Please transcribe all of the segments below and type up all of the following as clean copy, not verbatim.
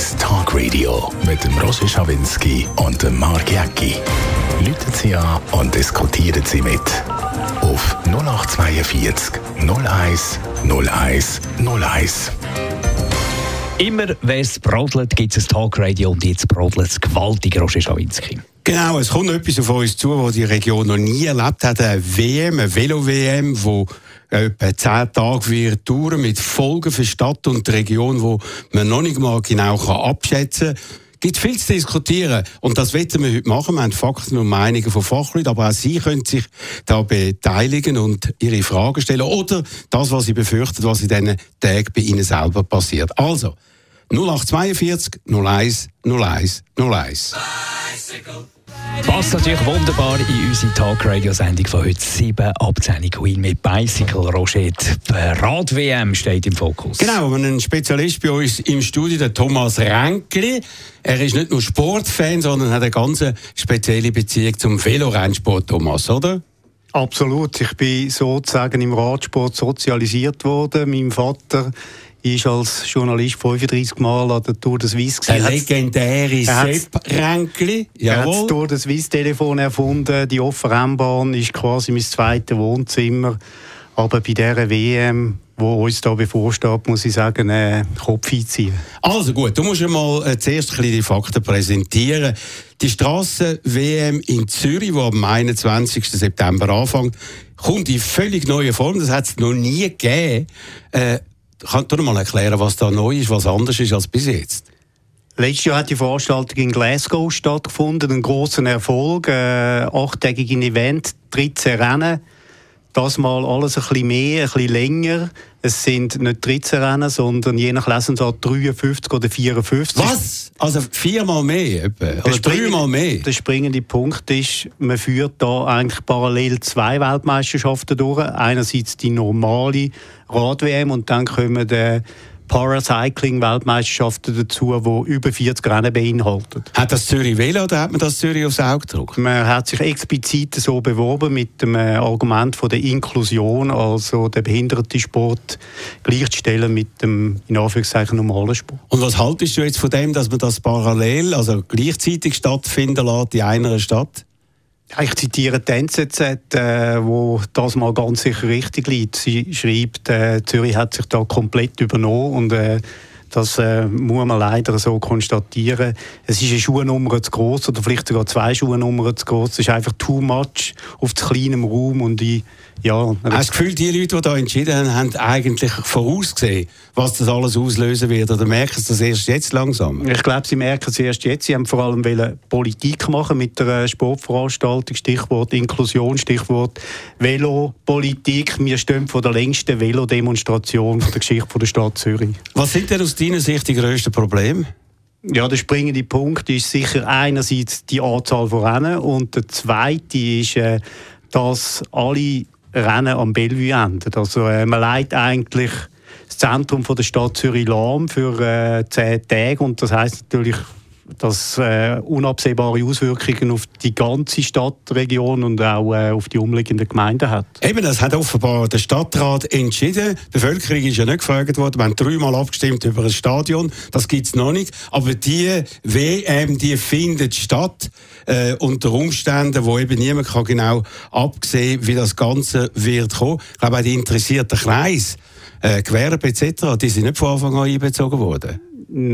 1 Talk Radio mit dem Roger Schawinski und dem Marc Jäcki. Rufen Sie an und diskutieren Sie mit. Auf 0842 01 01 01. Immer, wenn es brodelt, gibt es ein Talkradio und jetzt brodelt es gewaltig, Roger Schawinski. Genau, es kommt etwas auf uns zu, was die Region noch nie erlebt hat. Eine Velo-WM, die etwa 10 Tage wird dauern, mit Folgen für die Stadt und die Region, die man noch nicht mal genau abschätzen kann. Es gibt viel zu diskutieren und das wollen wir heute machen. Wir haben Fakten und Meinungen von Fachleuten, aber auch Sie können sich da beteiligen und Ihre Fragen stellen oder das, was Sie befürchten, was in diesen Tagen bei Ihnen selber passiert. Also, 0842 01 01 01. Passt natürlich wunderbar in unsere Talk-Radio-Sendung von heute 7 ab 10 Queen mit Bicycle. Roger, die Rad-WM steht im Fokus. Genau, wir haben einen Spezialist bei uns im Studio, der Thomas Ränkli. Er ist nicht nur Sportfan, sondern hat eine ganz spezielle Beziehung zum Velorennsport, Thomas, oder? Absolut. Ich bin sozusagen im Radsport sozialisiert worden. Mein Vater ist als Journalist 35 Mal an der Tour de Suisse. Der legendäre Sepp Ränkli. Er hat das Tour de Suisse-Telefon erfunden. Die offene Rennbahn ist quasi mein zweites Wohnzimmer. Aber bei dieser WM, die uns hier bevorsteht, muss ich sagen, Kopf einziehen. Also gut, du musst mal zuerst die Fakten präsentieren. Die Strassen-WM in Zürich, die am 21. September anfängt, kommt in völlig neue Form. Das hat es noch nie gegeben. Kannst du mal erklären, was da neu ist, was anders ist als bis jetzt? Letztes Jahr hat die Veranstaltung in Glasgow stattgefunden, ein grosser Erfolg, 8-tägiges Event, 13 Rennen. Das mal alles ein bisschen mehr, ein bisschen länger. Es sind nicht 13 Rennen, sondern je nach Lesensart 53 oder 54. Was? Also 4-mal mehr? Oder 3-mal mehr? Der springende Punkt ist, man führt da eigentlich parallel 2 Weltmeisterschaften durch. Einerseits die normale Rad-WM und dann kommen die Paracycling-Weltmeisterschaften dazu, die über 40 Rennen beinhalten. Hat das Zürich Velo oder hat man das Zürich aufs Auge gedruckt? Man hat sich explizit so beworben mit dem Argument von der Inklusion, also den Behindertensport gleichzustellen mit dem, in Anführungszeichen, normalen Sport. Und was haltest du jetzt von dem, dass man das parallel, also gleichzeitig stattfinden lässt in einer Stadt? Ich zitiere die NZZ, wo das mal ganz sicher richtig liegt. Sie schreibt, Zürich hat sich da komplett übernommen und das muss man leider so konstatieren. Es ist eine Schuhnummer zu gross oder vielleicht sogar 2 Schuhnummern zu gross. Es ist einfach too much auf zu kleinem Raum und ja. Hast du das Gefühl, die Leute, die da entschieden haben, haben eigentlich vorausgesehen, was das alles auslösen wird? Oder merken sie das erst jetzt langsam? Ich glaube, sie merken es erst jetzt. Sie haben vor allem Politik machen mit der Sportveranstaltung. Stichwort Inklusion, Stichwort Velopolitik. Wir stehen vor der längsten Velodemonstration der Geschichte der Stadt Zürich. Was sind denn aus deiner Sicht die grössten Probleme? Ja, der springende Punkt ist sicher einerseits die Anzahl von Rennen und der zweite ist, dass alle Rennen am Bellevue enden. Also man legt eigentlich das Zentrum von der Stadt Zürich lahm für 10 Tage und das heisst natürlich, dass unabsehbare Auswirkungen auf die ganze Stadtregion und auch auf die umliegenden Gemeinden hat. Eben, das hat offenbar der Stadtrat entschieden. Die Bevölkerung ist ja nicht gefragt worden. Wir haben 3-mal abgestimmt über ein Stadion. Das gibt es noch nicht. Aber die WM, die findet statt unter Umständen, wo eben niemand kann genau absehen, wie das Ganze wird kommen. Ich glaube, auch die interessierten Kreise, Gewerbe etc., die sind nicht von Anfang an einbezogen worden.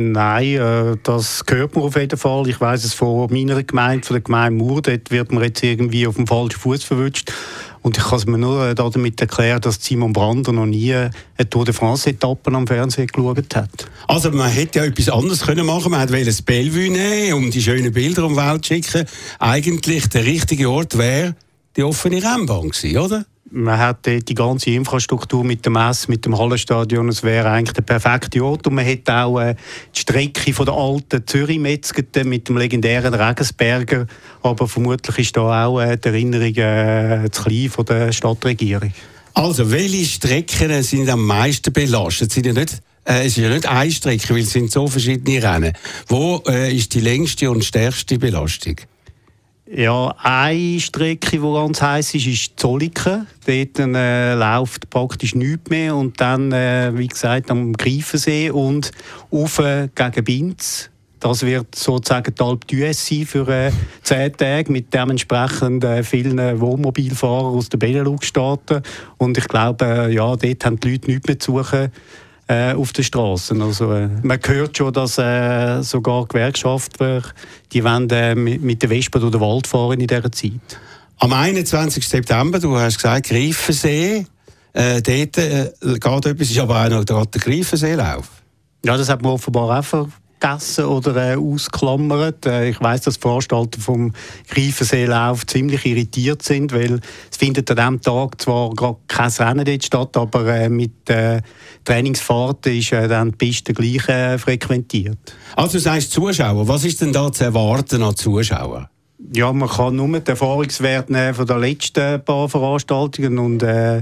Nein, das hört man auf jeden Fall. Ich weiss es von meiner Gemeinde, von der Gemeinde Mur, dort wird man jetzt irgendwie auf dem falschen Fuß verwünscht. Und ich kann es mir nur damit erklären, dass Simon Brander noch nie eine Tour de France-Etappe am Fernsehen geschaut hat. Also man hätte ja etwas anderes machen können. Man wollte das Bellevue nehmen, um die schönen Bilder um die Welt zu schicken. Eigentlich der richtige Ort wäre die offene Rennbahn gewesen, oder? Man hat dort die ganze Infrastruktur mit dem Mess, mit dem Hallenstadion. Es wäre eigentlich der perfekte Ort. Und man hätte auch die Strecke von der alten Zürich-Metzgete mit dem legendären Regensberger. Aber vermutlich ist da auch die Erinnerung zu klein von der Stadtregierung. Also, welche Strecken sind am meisten belastet? Es ist ja nicht eine Strecke, weil es sind so verschiedene Rennen. Wo ist die längste und stärkste Belastung? Ja, eine Strecke, die ganz heiß ist Zolliken. Dort läuft praktisch nichts mehr. Und dann, wie gesagt, am Greifensee und rauf gegen Binz. Das wird sozusagen die Alpe d'Huez sein für 10 Tage mit dementsprechend vielen Wohnmobilfahrern aus den Benelux-Staaten. Und ich glaube, ja, dort haben die Leute nichts mehr zu suchen auf den Straßen. Also, man hört schon, dass sogar Gewerkschaften die wollen, mit der Vespa durch den Wald fahren in dieser Zeit. Am 21. September, du hast gesagt, Greifensee, dort geht etwas, ist aber auch noch gerade der Greifenseelauf. Ja, das hat man offenbar auch vergessen oder ausklammert. Ich weiss, dass die Veranstalter vom Greifenseelauf ziemlich irritiert sind, weil es findet an diesem Tag zwar gerade kein Rennen dort statt, aber mit Trainingsfahrten ist dann die Piste gleich frequentiert. Also du sagst Zuschauer, was ist denn da zu erwarten an Zuschauern? Ja, man kann nur den Erfahrungswert nehmen von den letzten paar Veranstaltungen und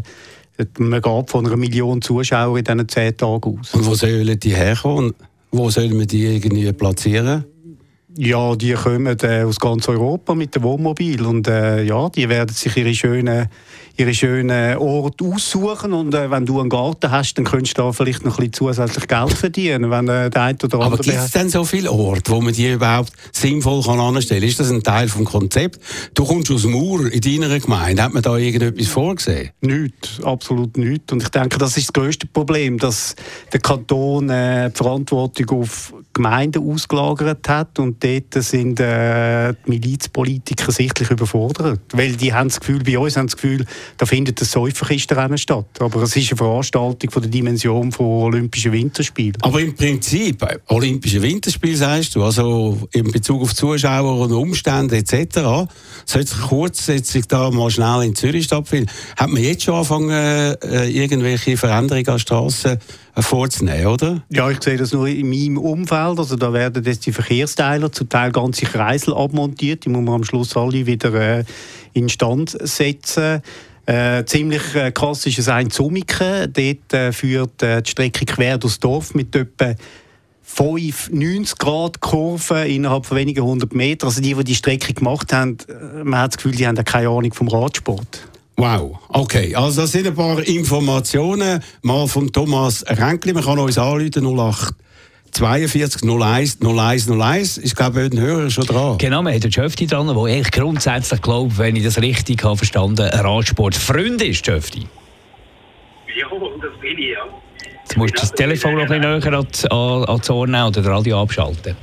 man geht von 1 Million Zuschauern in diesen 10 Tagen aus. Und wo sollen die herkommen? Wo sollen wir die irgendwie platzieren? Ja, die kommen aus ganz Europa mit dem Wohnmobil und ja, die werden sich ihre schönen Orte aussuchen und wenn du einen Garten hast, dann könntest du da vielleicht noch ein bisschen zusätzlich Geld verdienen, wenn der eine oder andere. Aber gibt es denn so viele Orte, wo man die überhaupt sinnvoll anstellen kann? Ist das ein Teil des Konzepts? Du kommst aus Mur in deiner Gemeinde, hat man da irgendetwas vorgesehen? Nichts, absolut nichts. Und ich denke, das ist das grösste Problem, dass der Kanton die Verantwortung auf Gemeinden ausgelagert hat und dort sind die Milizpolitiker sichtlich überfordert. Weil die haben das Gefühl, bei uns haben das Gefühl, da findet ein Säuferkistenrennen statt. Aber es ist eine Veranstaltung von der Dimension von Olympischen Winterspielen. Aber im Prinzip, Olympische Winterspiele sagst du, also in Bezug auf Zuschauer und Umstände etc., sollte sich kurzfristig da mal schnell in Zürich stattfinden. Hat man jetzt schon angefangen, irgendwelche Veränderungen an Strassen vorzunehmen, oder? Ja, ich sehe das nur in meinem Umfeld. Also da werden jetzt die Verkehrsteiler zum Teil ganze Kreisel abmontiert. Die muss man am Schluss alle wieder instand setzen. Ziemlich krass ist es ein Zummiken. Dort führt die Strecke quer durchs Dorf mit etwa 5 90-Grad-Kurven innerhalb von wenigen 100 Metern. Also die Strecke gemacht haben, man hat das Gefühl, die haben keine Ahnung vom Radsport. Wow, okay. Also das sind ein paar Informationen mal von Thomas Ränkli. Man kann uns anrufen 08 42 01 01 01. Ich glaube, bei den Hörern schon dran. Genau, wir haben den Schöfti dran, der eigentlich grundsätzlich glaubt, wenn ich das richtig habe verstanden, ein Radsportfreund ist, Schöfti. Ja, das bin ich, ja. Jetzt musst du das Telefon noch ein bisschen näher an das Ohr nehmen oder das Radio abschalten.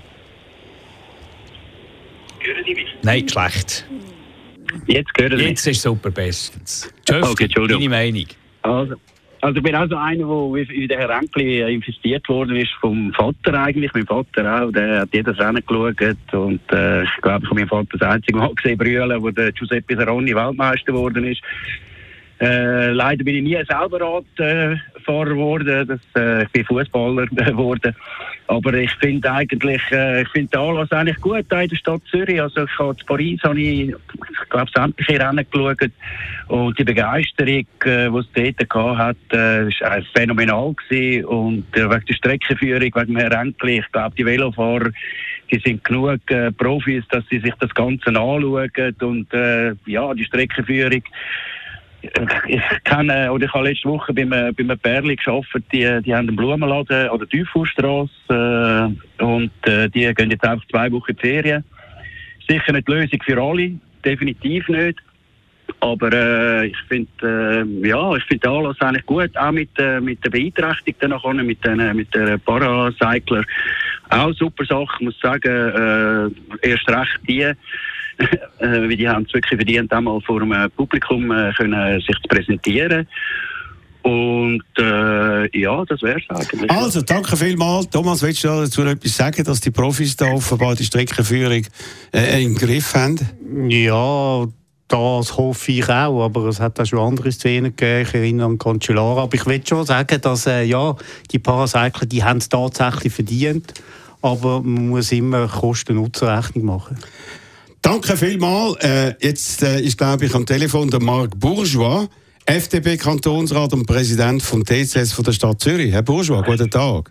Hören Sie mich? Nein, schlecht. Jetzt hören Sie mich? Jetzt ist super, bestens. Schöfti, okay, Entschuldigung. deine Meinung? Also ich bin auch so einer, der in den Herr Ränkli investiert worden ist vom Vater eigentlich. Mein Vater auch, der hat jedes Rennen geschaut und ich glaube, ich habe meinen Vater das einzige Mal gesehen brüllen, wo der Giuseppe Saronni Weltmeister geworden ist. Leider bin ich nie selber Radfahrer geworden, ich bin Fußballer geworden. Aber ich finde eigentlich, den Anlass eigentlich gut in der Stadt Zürich. Also ich habe in Paris, ich glaube, sämtliche Rennen geschaut. Und die Begeisterung, die es dort hatte, war phänomenal gewesen. Und wegen der Streckenführung, wegen Herrn Ränkli, ich glaube, die Velofahrer, die sind genug Profis, dass sie sich das Ganze anschauen. Und ja, die Streckenführung. Ich habe letzte Woche bei einem Pärli gearbeitet, die haben einen Blumenladen an der Teufuhrstrasse und die gehen jetzt einfach 2 Wochen in die Ferien. Sicher nicht die Lösung für alle, definitiv nicht. Aber ich finde den Anlass eigentlich gut, auch mit den Beeinträchtigten nachher, mit den Paracycler. Auch super Sache, muss sagen, erst recht die. Weil die haben es wirklich verdient, einmal vor dem Publikum können sich zu präsentieren. Und ja, das wäre es eigentlich. Also, danke vielmals. Thomas, willst du dazu etwas sagen, dass die Profis da offenbar die Streckenführung im Griff haben? Ja, das hoffe ich auch, aber es hat auch schon andere Szenen gegeben. Ich erinnere an Cancellara. Aber ich will schon sagen, dass ja, die Paracycler, die haben es tatsächlich verdient, aber man muss immer Kosten-Nutzen-Rechnung machen. Danke vielmals. Jetzt ist, glaube ich, am Telefon der Marc Bourgeois, FDP-Kantonsrat und Präsident vom TCS von der Stadt Zürich. Herr Bourgeois, guten Tag.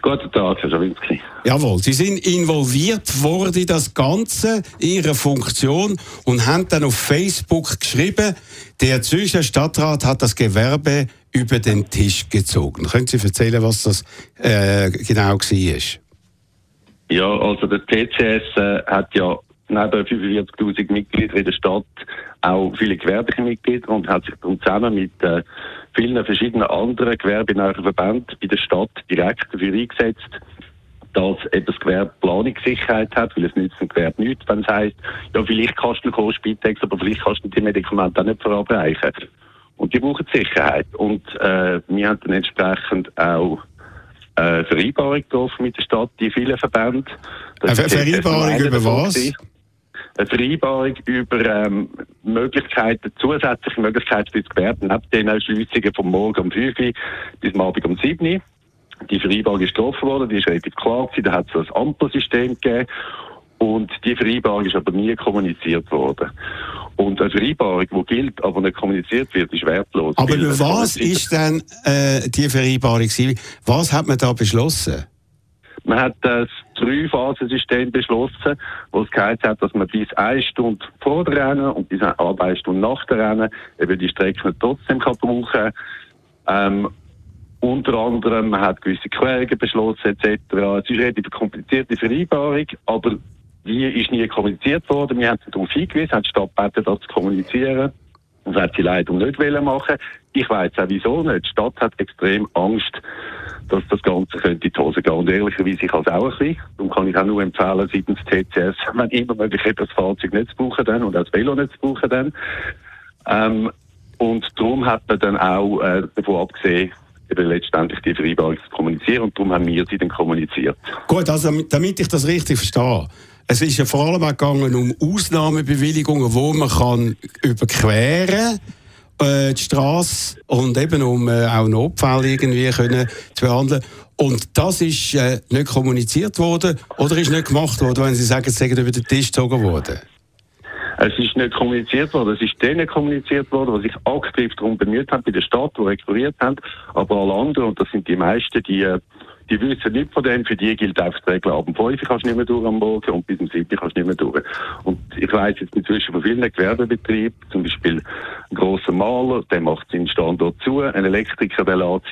Guten Tag, Herr Schawinski. Jawohl, Sie sind involviert worden in das Ganze, in Ihrer Funktion und haben dann auf Facebook geschrieben, der Zürcher Stadtrat hat das Gewerbe über den Tisch gezogen. Können Sie erzählen, was das genau war? Ja, also der TCS hat ja neben 45'000 Mitgliedern in der Stadt auch viele gewerbliche Mitglieder und hat sich darum zusammen mit vielen verschiedenen anderen gewerbenahen Verbänden in der Stadt direkt dafür eingesetzt, dass eben das Gewerbe Planungssicherheit hat, weil es nützt dem Gewerbe nichts, wenn es heisst, ja, vielleicht kannst du noch Spitex, aber vielleicht kannst du die Medikamente auch nicht verabreichen. Und die brauchen Sicherheit. Und wir haben dann entsprechend auch Vereinbarung getroffen mit der Stadt, die vielen Verbände. Eine Vereinbarung über was? Eine Vereinbarung über zusätzliche Möglichkeiten für das Gewerbe, neben den Schliessungen vom Morgen um 5 Uhr bis am Abend um 7 Uhr. Die Vereinbarung ist getroffen worden, die ist relativ klar gewesen, da hat es ein Ampelsystem gegeben und die Vereinbarung ist aber nie kommuniziert worden. Und eine Vereinbarung, die gilt, aber nicht kommuniziert wird, ist wertlos. Aber über was ist denn die Vereinbarung gewesen? Was hat man da beschlossen? Man hat das 3-Phasen-System beschlossen, wo es geheißen hat, dass man bis 1 Stunde vor der Rennen und bis 1 Stunde nach der Rennen eben die Strecken trotzdem kann brauchen kann. Unter anderem, man hat gewisse Querungen beschlossen etc. Es ist eine relativ komplizierte Vereinbarung, aber die ist nie kommuniziert worden. Wir haben darauf hingewiesen, haben die Stadt gebeten, das zu kommunizieren. Das hat sie leider nicht machen. Ich weiss auch wieso nicht. Die Stadt hat extrem Angst, dass das Ganze könnte in die Hose gehen. Und ehrlicherweise, ich kann es auch ein bisschen. Darum kann ich auch nur empfehlen, seitens TCS, wenn immer möglich das Fahrzeug nicht zu brauchen dann und auch das Velo nicht zu brauchen dann. Und darum hat man dann auch davon abgesehen, eben letztendlich die Vereinbarung zu kommunizieren. Und darum haben wir sie dann kommuniziert. Gut, also damit ich das richtig verstehe. Es ist ja vor allem auch gegangen um Ausnahmebewilligungen, wo man kann überqueren die Straße und eben um auch Notfälle irgendwie können zu behandeln. Und das ist nicht kommuniziert worden oder ist nicht gemacht worden, wenn Sie sagen, es sei über den Tisch gezogen worden? Es ist nicht kommuniziert worden. Es ist denen kommuniziert worden, die sich aktiv darum bemüht haben bei der Stadt, die rekurriert haben. Aber alle anderen, und das sind die meisten, die wissen nicht von dem, für die gilt einfach die Regel, ab um 5 kannst du nicht mehr durch am Morgen und bis um 7 kannst du nicht mehr durch. Und ich weiss jetzt inzwischen von vielen Gewerbebetrieben, zum Beispiel ein grosser Maler, der macht seinen Standort zu, ein Elektriker, der lässt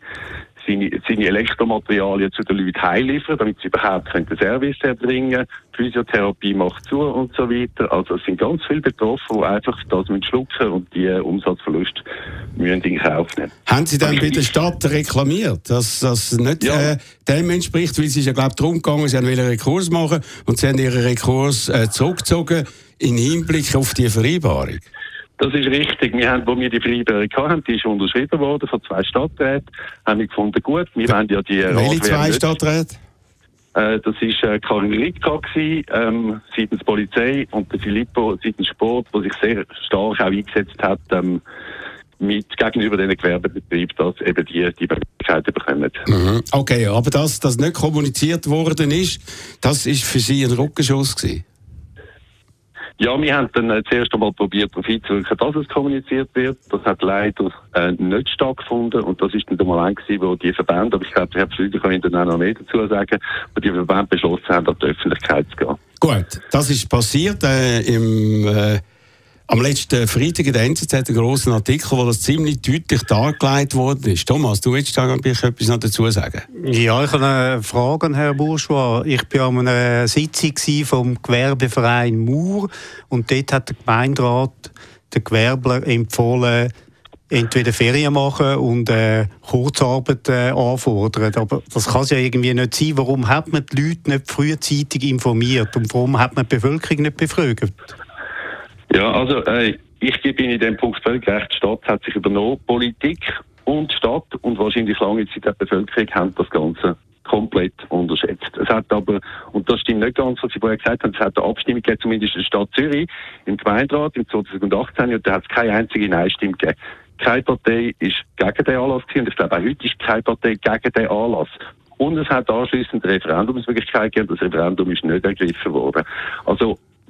seine Elektromaterialien zu den Leuten heimliefern, damit sie überhaupt den Service erbringen. Physiotherapie macht zu und so weiter. Also es sind ganz viele betroffen, die einfach das schlucken und die Umsatzverlust müssen in Kauf nehmen. Haben Sie dann bei der Stadt reklamiert, dass das nicht dem entspricht? Weil es ist ja, glaube ich, darum gegangen, Sie wollten einen Rekurs machen und Sie haben Ihren Rekurs zurückgezogen im Hinblick auf die Vereinbarung. Das ist richtig. Wo wir die Vereinbarung hatten, die ist unterschrieben worden von 2 Stadträten, haben wir gefunden, gut, wir wollen ja die Welche 2 Stadträte? Das war Karin Ritka seitens Polizei und der Filippo seitens Sport, der sich sehr stark auch eingesetzt hat, gegenüber den Gewerbebetrieben, dass eben die Möglichkeiten bekommen. Mhm. Okay, aber dass das nicht kommuniziert worden ist, das ist für Sie ein Ruckenschuss gewesen? Ja, wir haben dann zuerst einmal probiert, darauf hinzuwirken, dass es kommuniziert wird. Das hat leider nicht stattgefunden. Und das ist dann der Moment gewesen, wo die Verbände, aber ich glaube, Herr Pflüger kann Ihnen dann auch noch mehr dazu sagen, wo die Verbände beschlossen haben, an die Öffentlichkeit zu gehen. Gut, das ist passiert am letzten Freitag in der NZZ einen grossen Artikel, wo das ziemlich deutlich dargelegt worden ist. Thomas, du willst da etwas noch dazu sagen? Ja, ich habe eine Frage an Herrn Bourgeois. Ich war an einer Sitzung vom Gewerbeverein Mur und dort hat der Gemeinderat den Gewerbler empfohlen, entweder Ferien machen und Kurzarbeit anfordern. Aber das kann es ja irgendwie nicht sein. Warum hat man die Leute nicht frühzeitig informiert und warum hat man die Bevölkerung nicht befragt? Ja, also ich gebe Ihnen in dem Punkt völlig recht. Die Stadt hat sich übernommen. Politik und Stadt und wahrscheinlich lange Zeit die Bevölkerung haben das Ganze komplett unterschätzt. Es hat aber, und das stimmt nicht ganz, was Sie vorher gesagt haben, es hat eine Abstimmung gegeben, zumindest in der Stadt Zürich, im Gemeinderat im 2018, und da hat es keine einzige Nein-Stimme gegeben. Keine Partei ist gegen den Anlass gewesen, und ich glaube auch heute ist keine Partei gegen den Anlass. Und es hat anschliessend eine Referendumsmöglichkeit gegeben, das Referendum ist nicht ergriffen worden. Also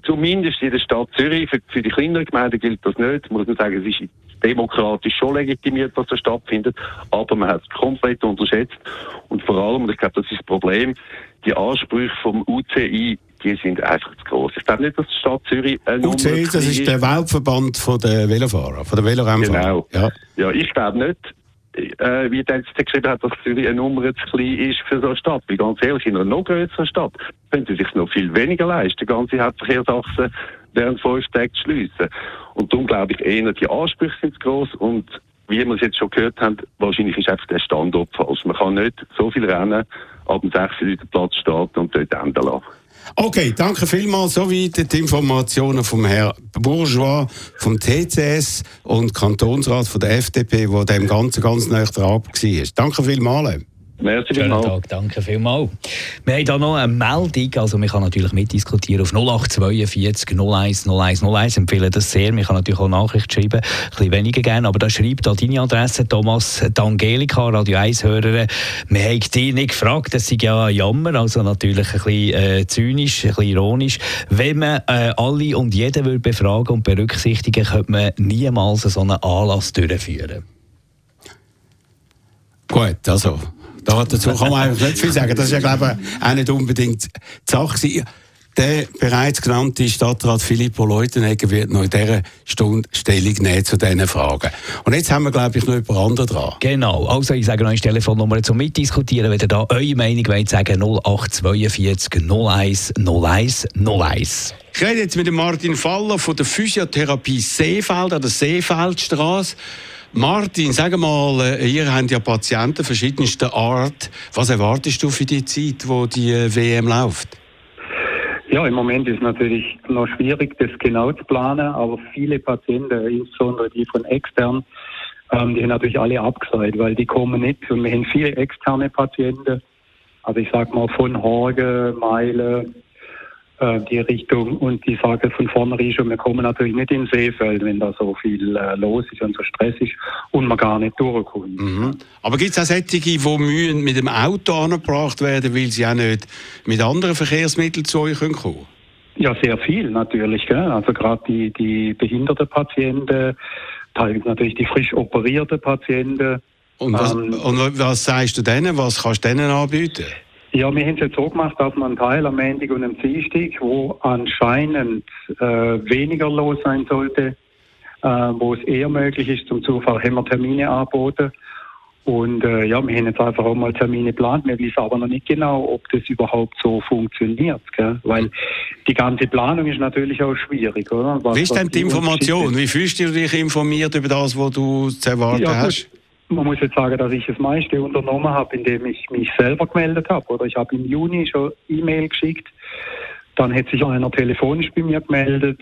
zumindest in der Stadt Zürich. Für die kleineren Gemeinden gilt das nicht. Muss man sagen, es ist demokratisch schon legitimiert, was da stattfindet, aber man hat es komplett unterschätzt. Und vor allem, und ich glaube, das ist das Problem, die Ansprüche vom UCI, die sind einfach zu groß. Ich glaube nicht, dass die Stadt Zürich UCI, das ist der Weltverband der Velofahrer, von der Velorennfahrer. Genau. Ja, ich glaube nicht, wie der jetzt geschrieben hat, dass Zürich eine Nummer zu klein ist für so eine Stadt. Weil ganz ehrlich, in einer noch größeren Stadt können sie sich noch viel weniger leisten, ganze Hauptverkehrsachsen während 5 Tagen zu schliessen. Und darum glaube ich eher, die Ansprüche sind zu gross und wie wir es jetzt schon gehört haben, wahrscheinlich ist einfach der Standort falsch. Man kann nicht so viel Rennen ab dem 6 Uhr den Platz starten und dort enden lassen. Okay, danke vielmals. Soweit die Informationen vom Herrn Bourgeois vom TCS und Kantonsrat von der FDP, der dem Ganzen ganz nahe dran war. Danke vielmals. Merci Schönen vielmals. Tag, danke vielmals. Wir haben hier noch eine Meldung, also man kann natürlich mitdiskutieren auf 0842 01 01 01, empfehle das sehr. Man kann natürlich auch Nachrichten schreiben, ein bisschen weniger gerne, aber da schreibt an deine Adresse Thomas D'Angelica, Radio 1-Hörerin, wir haben dich nicht gefragt, das ist ja ein Jammer, also natürlich ein bisschen zynisch, ein bisschen ironisch. Wenn man alle und jeden würde befragen und berücksichtigen, könnte man niemals so einen Anlass durchführen. Gut, also dazu kann man eigentlich nicht viel sagen. Das ist ja, glaube ich, auch nicht unbedingt die Sache. Der bereits genannte Stadtrat Filippo Leutenegger wird noch in dieser Stunde Stellung nehmen zu diesen Fragen. Und jetzt haben wir, glaube ich, noch jemand anderen dran. Genau, also ich sage noch eine Telefonnummer zum Mitdiskutieren, wenn ihr da eure Meinung wollt, sagen 0842 01 01 01. Ich rede jetzt mit dem Martin Faller von der Physiotherapie Seefeld an der Seefeldstraße. Martin, sag mal, ihr habt ja Patienten verschiedenster Art. Was erwartest du für die Zeit, wo die WM läuft? Ja, im Moment ist es natürlich noch schwierig, das genau zu planen, aber viele Patienten, insbesondere die von extern, die haben natürlich alle abgesagt, weil die kommen nicht. Und wir haben viele externe Patienten, also ich sag mal von Horge, Meile, die Richtung, und die sagen von vornherein schon, wir kommen natürlich nicht in Seefeld, wenn da so viel los ist und so stressig und man gar nicht durchkommt. Mhm. Aber gibt es auch solche, die müssen mit dem Auto angebracht werden, weil sie auch nicht mit anderen Verkehrsmitteln zu euch kommen können? Ja, sehr viel natürlich. Gell? Also gerade die behinderten Patienten, teilweise natürlich die frisch operierten Patienten. Und was sagst du denen? Was kannst du denen anbieten? Ja, wir haben es jetzt so gemacht, dass man einen Teil am Montag und am Dienstag, wo anscheinend weniger los sein sollte, wo es eher möglich ist, zum Zufall haben wir Termine angeboten. Und ja, wir haben jetzt einfach auch mal Termine geplant. Wir wissen aber noch nicht genau, ob das überhaupt so funktioniert. Gell? Weil die ganze Planung ist natürlich auch schwierig, oder? Wie ist denn die Information? Wie fühlst du dich informiert über das, was du zu erwarten hast? Man muss jetzt sagen, dass ich das meiste unternommen habe, indem ich mich selber gemeldet habe. Oder ich habe im Juni schon E-Mail geschickt. Dann hat sich einer telefonisch bei mir gemeldet,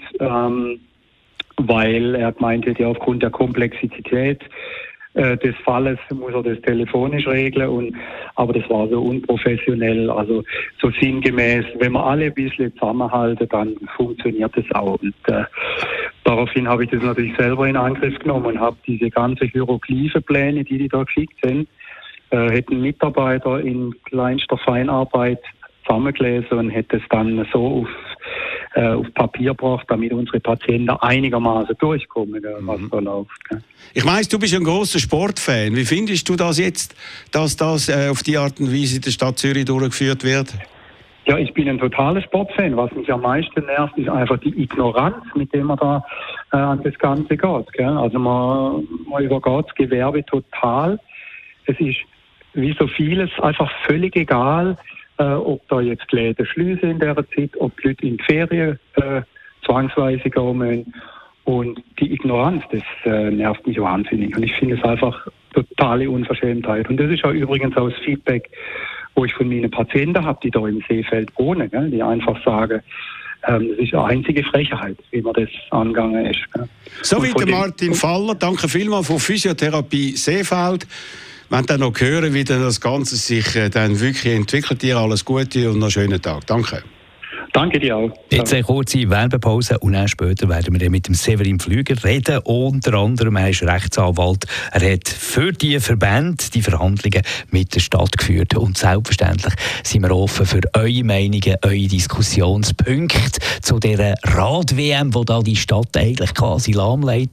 weil er meinte, ja, aufgrund der Komplexität des Falles muss er das telefonisch regeln. Aber das war so unprofessionell, also so sinngemäß, wenn wir alle ein bisschen zusammenhalten, dann funktioniert das auch. Und daraufhin habe ich das natürlich selber in Angriff genommen und habe diese ganze Hieroglyphenpläne, die da geschickt sind, hätten Mitarbeiter in kleinster Feinarbeit zusammengelesen und hätte es dann so auf Papier gebracht, damit unsere Patienten einigermaßen durchkommen, was da läuft. Ich weiss, du bist ein grosser Sportfan. Wie findest du das jetzt, dass das auf die Art und Weise in der Stadt Zürich durchgeführt wird? Ja, ich bin ein totaler Sportfan. Was mich am meisten nervt, ist einfach die Ignoranz, mit der man da an das Ganze geht. Gell? Also man übergeht das Gewerbe total. Es ist wie so vieles einfach völlig egal, ob da jetzt die Läden schließen in dieser Zeit, ob die Leute in die Ferien zwangsweise gehen. Und die Ignoranz, das nervt mich wahnsinnig. Und ich finde es einfach totale Unverschämtheit. Und das ist auch übrigens auch das Feedback, wo ich von meinen Patienten habe, die da im Seefeld wohnen, gell? Die einfach sagen, das ist eine einzige Frechheit, wie man das angegangen ist. Gell? So wie der Martin Faller, danke vielmals von Physiotherapie Seefeld. Wenn dann noch hören, wie das Ganze sich dann wirklich entwickelt, dir alles Gute und noch einen schönen Tag. Danke. Danke dir auch. Jetzt eine kurze Werbepause und dann später werden wir mit dem Severin Pflüger reden. Unter anderem, er ist Rechtsanwalt. Er hat für die Verbände die Verhandlungen mit der Stadt geführt. Und selbstverständlich sind wir offen für eure Meinungen, eure Diskussionspunkte zu dieser Rad-WM, die da die Stadt eigentlich quasi lahmlegt.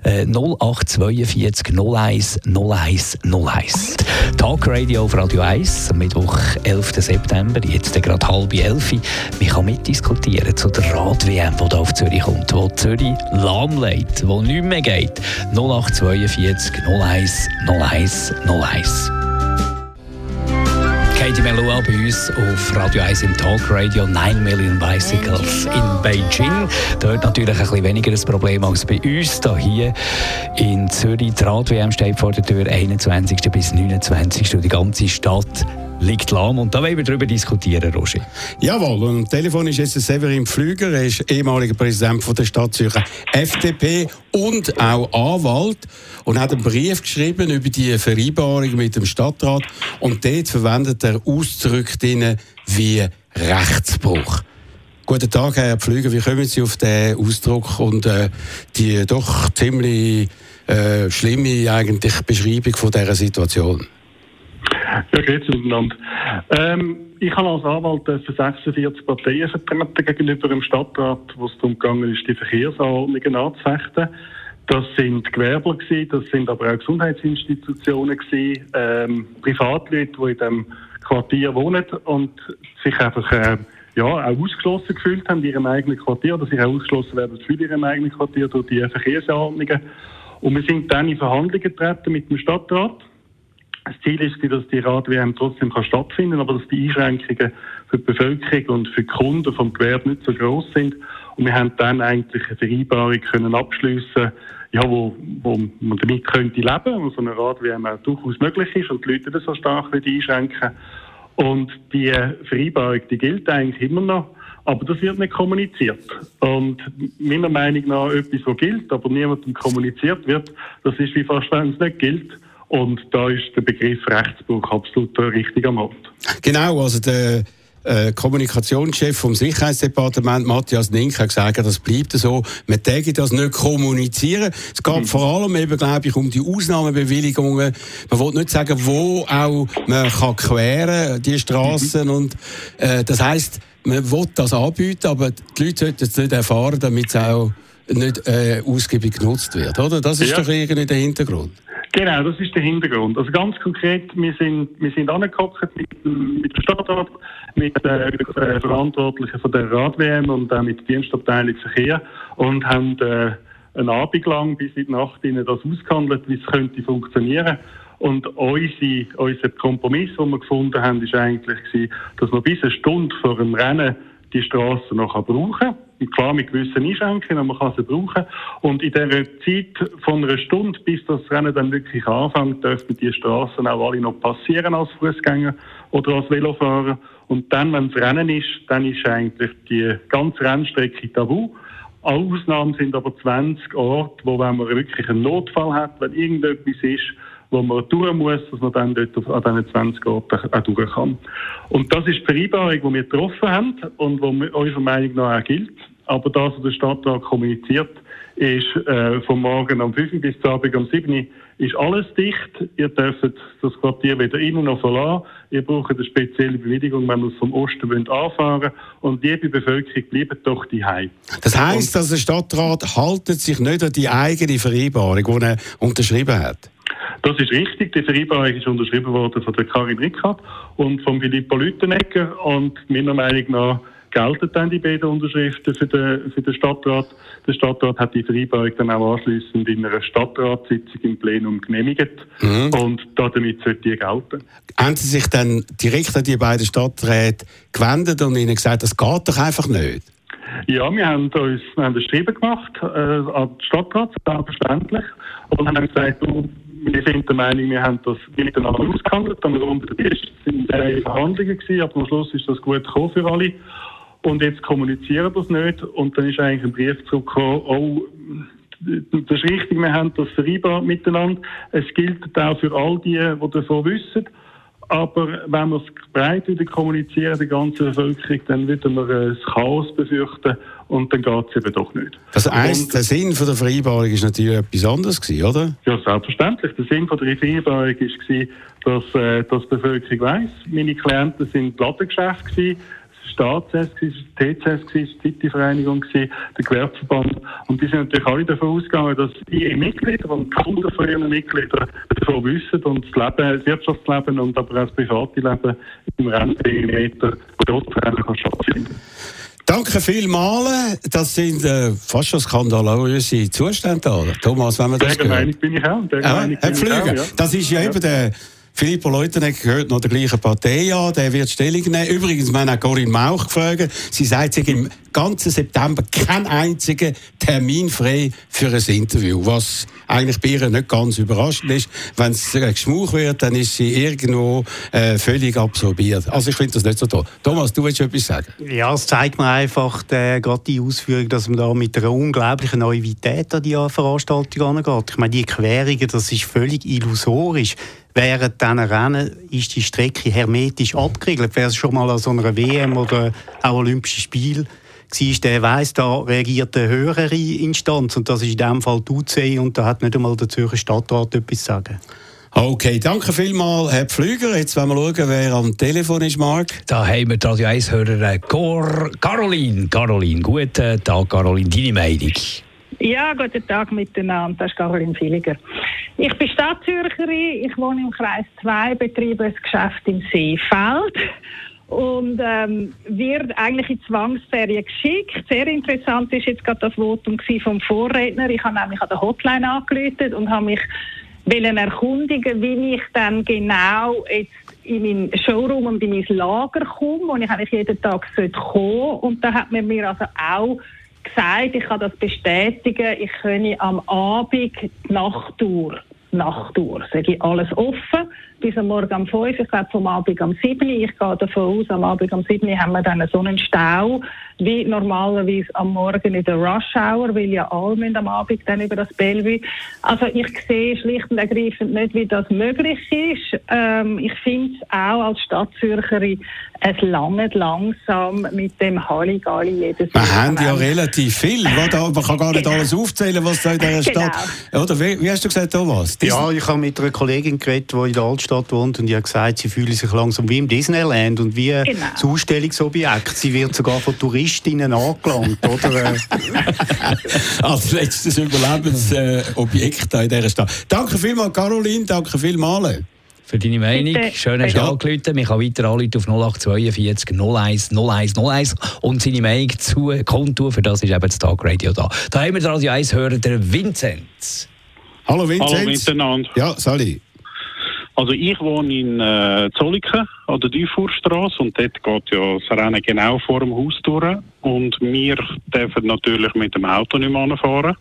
0842 01 01 01. Talkradio auf Radio 1 am Mittwoch, 11. September, jetzt gerade 10:30. Man kann mitdiskutieren zu der Rad-WM, die da auf Zürich kommt, wo Zürich lahmlegt, wo nichts mehr geht. 0842 01 01 01. Katie Melua bei uns auf Radio 1 im Talkradio. 9 Million Bicycles in Beijing. Dort natürlich ein bisschen weniger ein Problem als bei uns. Hier in Zürich, die Rad-WM steht vor der Tür, 21. bis 29. Und die ganze Stadt liegt lahm. Und da wollen wir darüber diskutieren, Roger. Jawohl, und am Telefon ist jetzt Severin Pflüger. Er ist ehemaliger Präsident von der Stadt Zürich FDP und auch Anwalt und hat einen Brief geschrieben über die Vereinbarung mit dem Stadtrat. Und dort verwendet er Ausdrücke wie Rechtsbruch. Guten Tag, Herr Pflüger. Wie kommen Sie auf diesen Ausdruck und die doch ziemlich schlimme eigentlich Beschreibung von dieser Situation? Ja, grüezi miteinander. Ich habe als Anwalt für 46 Parteien vertreten gegenüber dem Stadtrat, wo es darum gegangen ist, die Verkehrsanordnungen anzufechten. Das sind Gewerbler gewesen, das sind aber auch Gesundheitsinstitutionen gewesen, Privatleute, die in diesem Quartier wohnen und sich einfach auch ausgeschlossen gefühlt haben in ihrem eigenen Quartier, oder sich auch ausgeschlossen werden für ihrem eigenen Quartier durch die Verkehrsanordnungen. Und wir sind dann in Verhandlungen getreten mit dem Stadtrat. Das Ziel ist, dass die Rad-WM trotzdem stattfinden kann, aber dass die Einschränkungen für die Bevölkerung und für die Kunden vom Gewerbe nicht so gross sind. Und wir haben dann eigentlich eine Vereinbarung können abschliessen, wo man damit könnte leben, wo so eine Rad-WM auch durchaus möglich ist und die Leute das so stark einschränken. Und die Vereinbarung, die gilt eigentlich immer noch, aber das wird nicht kommuniziert. Und meiner Meinung nach etwas, was gilt, aber niemandem kommuniziert wird, das ist wie fast, wenn es nicht gilt. Und da ist der Begriff Rechtsbruch absolut richtig am Ort. Genau, also der Kommunikationschef vom Sicherheitsdepartement, Matthias Nink, hat gesagt, das bleibt so. Man täge das nicht kommunizieren. Es geht vor allem eben, glaube ich, um die Ausnahmebewilligungen. Man will nicht sagen, wo auch man kann queren, die Strassen. Und das heisst, man will das anbieten, aber die Leute sollten es nicht erfahren, damit es auch nicht ausgiebig genutzt wird, oder? Das ist doch irgendwie der Hintergrund. Genau, das ist der Hintergrund. Also ganz konkret, wir sind angehockt mit dem Stadtrat, mit den Verantwortlichen von der Rad-WM und auch mit der Dienstabteilung Verkehr und haben einen Abend lang bis in die Nacht das ausgehandelt, wie es könnte funktionieren. Und unser Kompromiss, den wir gefunden haben, ist eigentlich gewesen, dass man bis eine Stunde vor dem Rennen die Straße noch brauchen kann. Klar, mit gewissen Einschränkungen, aber man kann sie brauchen. Und in dieser Zeit von einer Stunde, bis das Rennen dann wirklich anfängt, dürfen die Straßen auch alle noch passieren als Fußgänger oder als Velofahrer. Und dann, wenn das Rennen ist, dann ist eigentlich die ganze Rennstrecke tabu. Ausnahmen sind aber 20 Orte, wo, wenn man wirklich einen Notfall hat, wenn irgendetwas ist, wo man durch muss, dass man dann dort an diesen 20 Orten auch durch kann. Und das ist die Vereinbarung, die wir getroffen haben und die unserer Meinung nach auch gilt. Aber das, was der Stadtrat kommuniziert, ist vom Morgen um 5 bis zum Abend um 7 ist alles dicht. Ihr dürft das Quartier weder innen noch verlassen. Ihr braucht eine spezielle Bewilligung, wenn ihr es vom Osten anfahren wollt. Und liebe Bevölkerung, bleibt doch daheim. Das heisst, dass der Stadtrat haltet sich nicht an die eigene Vereinbarung, die er unterschrieben hat? Das ist richtig. Die Vereinbarung ist unterschrieben worden von der Karin Rickard und von Filippo Lüttenegger. Und meiner Meinung nach gelten dann die beiden Unterschriften für den Stadtrat. Der Stadtrat hat die Vereinbarung dann auch anschliessend in einer Stadtratssitzung im Plenum genehmigt. Und damit sollte die gelten. Haben Sie sich dann direkt an die beiden Stadträte gewendet und ihnen gesagt, das geht doch einfach nicht? Ja, wir haben ein Schreiben gemacht an den Stadtrat, selbstverständlich. Und haben gesagt, wir sind der Meinung, wir haben das miteinander ausgehandelt. Am runden Tisch sind Verhandlungen gewesen, aber am Schluss ist das gut gekommen für alle. Und jetzt kommunizieren wir das nicht. Und dann ist eigentlich ein Brief zurückgekommen, das ist richtig, wir haben das vereinbart miteinander. Es gilt auch für all die davon wissen. aber wenn wir es breit wieder kommunizieren, der ganzen Bevölkerung, dann würden wir das Chaos befürchten und dann geht es eben doch nicht. Das heisst, der Sinn von der Vereinbarung ist natürlich etwas anderes gewesen, oder? Ja, selbstverständlich. Der Sinn von der Vereinbarung war, dass die Bevölkerung weiss, meine Klienten sind Plattengeschäfte, Staatsess, TCS, die City-Vereinigung, der Gewerbeverband. Und die sind natürlich alle davon ausgegangen, dass ihre Mitglieder und die Kunden von ihren Mitgliedern davon wissen und das Wirtschaftsleben und aber auch das private Leben im Rennperimeter kann stattfinden. Danke vielmals. Das sind fast schon skandalöse Zustände. Thomas, wenn man das Der Meinung bin ich auch. Herr Pflüger, ja. Das ist ja eben der Filippo Leutenegger gehört noch der gleichen Partei an, der wird Stellung nehmen. Übrigens, wir haben auch Corinne Mauch gefragt, sie sagt sich im ganzen September keinen einzigen Termin frei für ein Interview, was eigentlich bei ihr nicht ganz überraschend ist. Wenn es Geschmuch wird, dann ist sie irgendwo völlig absorbiert. Also ich finde das nicht so toll. Thomas, du willst etwas sagen? Ja, es zeigt mir einfach gerade die Ausführung, dass man da mit einer unglaublichen Naivität an die Veranstaltung angeht. Ich meine, die Erklärungen, das ist völlig illusorisch. Während diesen Rennen ist die Strecke hermetisch abgeriegelt. Wer es schon mal an so einer WM oder auch Olympischen Spielen war, der weiss, da reagiert eine höhere Instanz. Und das ist in diesem Fall die UCI und da hat nicht einmal der Zürcher Stadtrat etwas zu sagen. Okay, danke vielmals, Herr Pflüger. Jetzt wollen wir schauen, wer am Telefon ist, Marc. Da haben wir die Radio 1-Hörer Caroline. Caroline, guten Tag, Caroline, deine Meinung? Ja, guten Tag miteinander, das ist Caroline Villiger. Ich bin Stadtzürcherin, ich wohne im Kreis 2, betreibe ein Geschäft im Seefeld und wird eigentlich in Zwangsferien geschickt. Sehr interessant ist jetzt gerade das Votum vom Vorredner. Ich habe nämlich an der Hotline angerufen und habe mich erkundigen, wie ich dann genau jetzt in meinen Showroom und in mein Lager komme, wo ich eigentlich jeden Tag kommen sollte. Und da hat man mir also auch gesagt, ich kann das bestätigen, ich könne am Abend die Nachttour, sage ich, alles offen, bis am Morgen um 5, ich glaube vom Abend um 7. Ich gehe davon aus, am Abend um 7 haben wir dann so einen Stau, wie normalerweise am Morgen in der Rush Hour, weil ja alle müssen am Abend dann über das Bellevue. Also ich sehe schlicht und ergreifend nicht, wie das möglich ist. Ich finde es auch als Stadtzürcherin, es langt langsam mit dem Halligalli jedes Mal. Wir haben ja relativ viel. Man kann gar nicht alles aufzählen, was da in dieser Stadt... Oder wie hast du gesagt, Thomas? Ja, ich habe mit einer Kollegin geredet, die in der Altstadt wohnt und die hat gesagt, sie fühle sich langsam wie im Disneyland und wie ein Ausstellungsobjekt. Sie wird sogar von Touristinnen angelangt, oder? Als letztes Überlebensobjekt in dieser Stadt. Danke vielmals, Caroline, danke vielmals. Für deine Meinung. Bitte. Schön, hast du angerufen. Man kann weiter anrufen auf 0842 01 01 01 und seine Meinung zu kundtun. Für das ist eben das Tagradio da. Da haben wir den Radio 1-Hörer, der Vinzenz. Hallo Vinzenz. Hallo miteinander. Ja, Sali. Also ich wohne in Zolliken an der Dufourstrasse und dort geht ja das Rennen genau vor dem Haus durch. Und wir dürfen natürlich mit dem Auto nicht mehr fahren.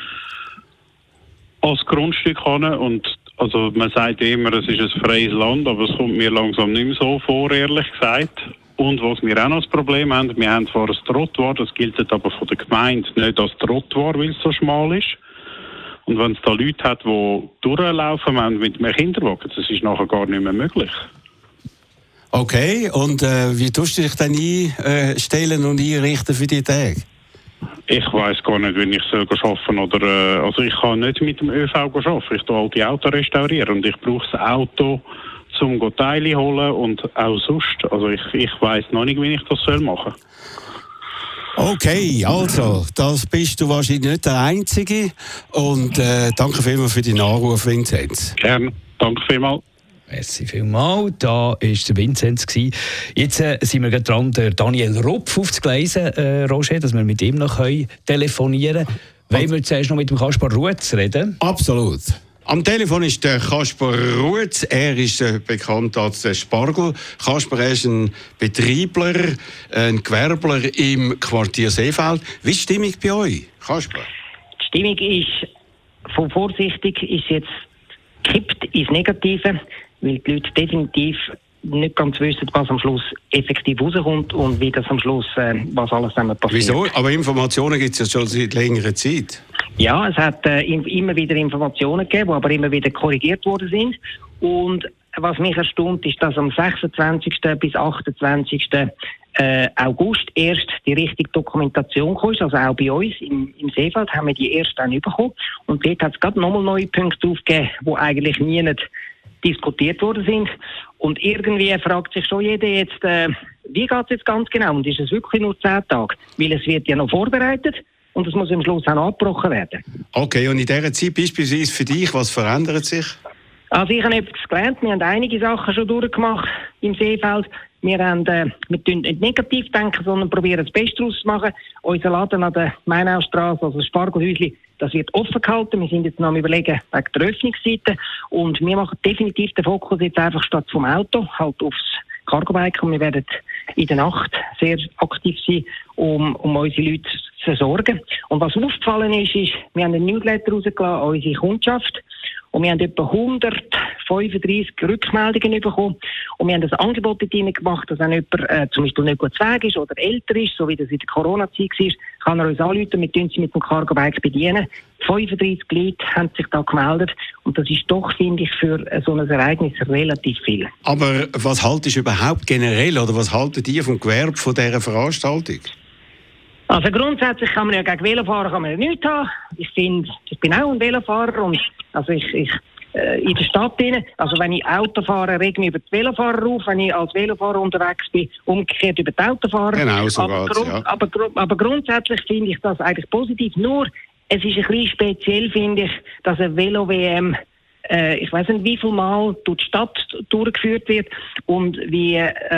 Als Grundstück hin und also man sagt immer, es ist ein freies Land, aber es kommt mir langsam nicht mehr so vor, ehrlich gesagt. Und was wir auch noch das Problem haben, wir haben zwar ein Trottoir, das gilt aber von der Gemeinde nicht als Trottoir, weil es so schmal ist. Und wenn es da Leute hat, die durchlaufen mit einem Kinderwagen, das ist nachher gar nicht mehr möglich. Okay, und wie tust du dich dann einstellen und einrichten für die Tage? Ich weiss gar nicht, wenn ich arbeiten oder also ich kann nicht mit dem ÖV arbeiten. Ich tue all die Autos restaurieren und ich brauche das Auto, um Teile holen und auch sonst. Also ich weiss noch nicht, wie ich das machen soll. Okay, also, das bist du wahrscheinlich nicht der Einzige. Und danke vielmals für deinen Anruf, Vinzenz. Gerne, danke vielmals. Merci vielmals. Da war der Vinzenz. Jetzt sind wir gerade dran, Daniel Rupf aufzugleisen, Roger, dass wir mit ihm noch telefonieren können. Wollen wir zuerst noch mit dem Kaspar Ruetz reden? Absolut. Am Telefon ist der Kaspar Ruetz. Er ist bekannt als der Spargel. Kaspar, er ist ein Betriebler, ein Gewerbler im Quartier Seefeld. Wie ist die Stimmung bei euch, Kaspar? Die Stimmung ist von vorsichtig ist jetzt gekippt ins Negative, weil die Leute definitiv nicht ganz wissen, was am Schluss effektiv rauskommt und wie das am Schluss, was alles dann passiert. Wieso? Aber Informationen gibt es ja schon seit längerer Zeit. Ja, es hat immer wieder Informationen gegeben, die aber immer wieder korrigiert worden sind. Und was mich erstaunt, ist, dass am 26. bis 28. August erst die richtige Dokumentation kam. Also auch bei uns im Seefeld haben wir die erst dann bekommen. Und dort hat es gerade nochmal neue Punkte aufgegeben, die eigentlich nie nicht diskutiert worden sind. Und irgendwie fragt sich schon jeder jetzt, wie geht es jetzt ganz genau? Und ist es wirklich nur 10 Tage? Weil es wird ja noch vorbereitet und es muss am Schluss auch abgebrochen werden. Okay, und in dieser Zeit beispielsweise für dich, was verändert sich? Also ich habe etwas gelernt. Wir haben einige Sachen schon durchgemacht im Seefeld. Wir tun nicht negativ denken, sondern probieren das Beste daraus zu machen. Unser Laden an der Mainaustrasse, also das Spargelhäuschen, das wird offen gehalten. Wir sind jetzt noch am Überlegen wegen der Öffnungszeiten. Und wir machen definitiv den Fokus jetzt einfach statt vom Auto halt aufs Cargo-Bike. Und wir werden in der Nacht sehr aktiv sein, um unsere Leute zu versorgen. Und was aufgefallen ist, wir haben einen Newsletter rausgelassen an unsere Kundschaft. Und wir haben etwa 135 Rückmeldungen bekommen. Und wir haben das Angebot dort gemacht, dass wenn jemand zum Beispiel nicht gut zu Weg ist oder älter ist, so wie das in der Corona-Zeit war, kann er uns anrufen, wir tun sie mit dem Cargo-Bike bedienen. 35 Leute haben sich da gemeldet. Und das ist doch, finde ich, für so ein Ereignis relativ viel. Aber was haltest du überhaupt generell, oder was haltet ihr vom Gewerbe von dieser Veranstaltung? Also grundsätzlich kann man ja gegen Velofahrer nichts haben. Ich finde, ich bin auch ein Velofahrer und also ich in der Stadt drin, also wenn ich Auto fahre, rege ich mich über die Velofahrer auf, wenn ich als Velofahrer unterwegs bin, umgekehrt über die Autofahrer. Genau, so geht's, ja. Aber grundsätzlich finde ich das eigentlich positiv. Nur, es ist ein bisschen speziell, finde ich, dass eine Velo-WM ich weiß nicht, wie viel Mal durch die Stadt durchgeführt wird und wie,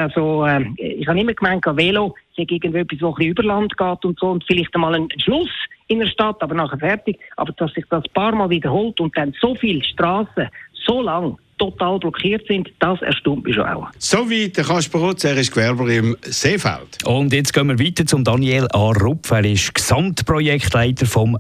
ich habe immer gemeint, Velo sei irgendetwas, das ein bisschen über Land geht und so und vielleicht einmal ein Schluss in der Stadt, aber nachher fertig. Aber dass sich das ein paar Mal wiederholt und dann so viele Strassen so lang total blockiert sind, das erstaunt mich schon auch. Soweit der Kasper Rutz, er ist Gewerber im Seefeld. Und jetzt gehen wir weiter zum Daniel A. Rupp. Er ist Gesamtprojektleiter vom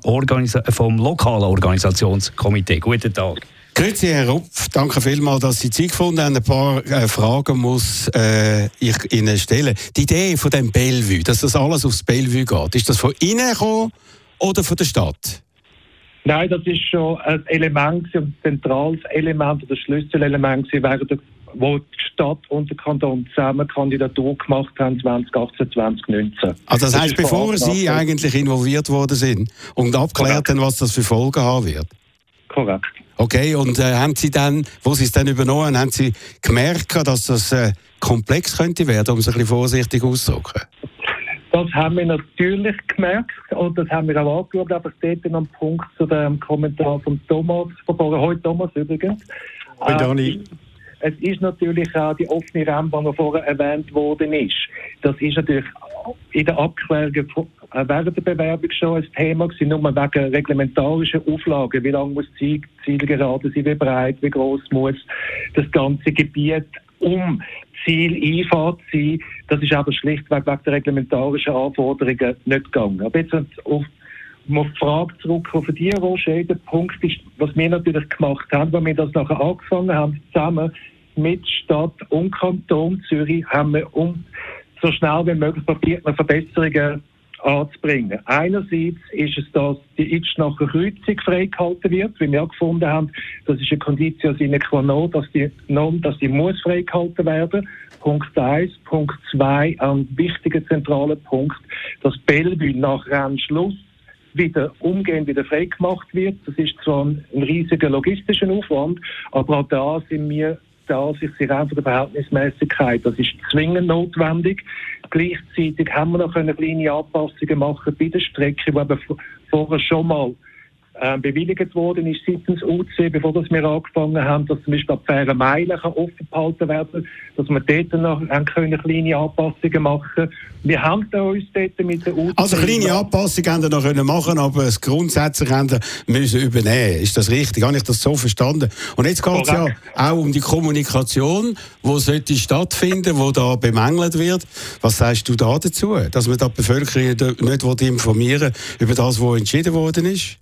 lokalen Organisationskomitee. Guten Tag. Grüezi, Herr Rupf. Danke vielmals, dass Sie Zeit gefunden haben. Ein paar Fragen muss ich Ihnen stellen. Die Idee von dem Bellevue, dass das alles aufs Bellevue geht, ist das von Ihnen gekommen oder von der Stadt? Nein, das ist schon ein Element, ein zentrales Element oder Schlüsselelement, wo die Stadt und der Kanton zusammen Kandidatur gemacht haben 2018, 2019. Also das heisst, bevor Sie eigentlich involviert worden sind und abgeklärt haben, was das für Folgen haben wird? Korrekt. Okay, und haben Sie dann, wo Sie es dann übernommen haben, haben Sie gemerkt, dass das komplex könnte werden, um es ein bisschen vorsichtig auszudrücken? Das haben wir natürlich gemerkt und das haben wir auch angeschaut, aber es steht dann am Punkt zu dem Kommentar von Thomas, von heute Thomas übrigens. Dani. Es ist natürlich auch die offene Rennbahn, die vorher erwähnt worden ist. Das ist natürlich in der Abklärung während der Bewerbung schon ein Thema gewesen, nur wegen reglementarischen Auflagen. Wie lang muss die Zielgerade sein, wie breit, wie groß muss das ganze Gebiet um Zieleinfahrt sein. Das ist aber schlichtweg wegen der reglementarischen Anforderungen nicht gegangen. Aber jetzt auf die Frage zurückkommen von dir, Roger, der Punkt ist, was wir natürlich gemacht haben, als wir das nachher angefangen haben, zusammen mit Stadt und Kanton Zürich, haben wir so schnell wie möglich probiert, Verbesserungen anzubringen. Einerseits ist es, dass die Itschnacher Kreuzung freigehalten wird, weil wir auch gefunden haben, das ist eine Conditio sine qua non, dass die muss freigehalten werden. Punkt 1. Punkt 2, ein wichtiger zentraler Punkt, dass Bellevue nach Rennschluss wieder freigemacht wird. Das ist zwar ein riesiger logistischer Aufwand, aber auch da sind wir der Ansicht, sie rein von der Verhältnismäßigkeit. Das ist zwingend notwendig. Gleichzeitig haben wir noch kleine Anpassungen machen bei der Strecke, die eben vorher schon mal bewilligt worden ist seitens UC, bevor wir angefangen haben, dass zum Beispiel die Fähre Meilen offen gehalten werden, dass wir dort noch kleine Anpassungen machen. Wir haben da uns dort mit der UC... Also kleine Anpassungen haben wir noch machen, aber das grundsätzlich haben wir müssen übernehmen. Ist das richtig? Habe ich das so verstanden? Und jetzt geht es ja auch um die Kommunikation, die sollte stattfinden, die da bemängelt wird. Was sagst du da dazu? Dass man da die Bevölkerung nicht informieren will über das, was entschieden worden ist?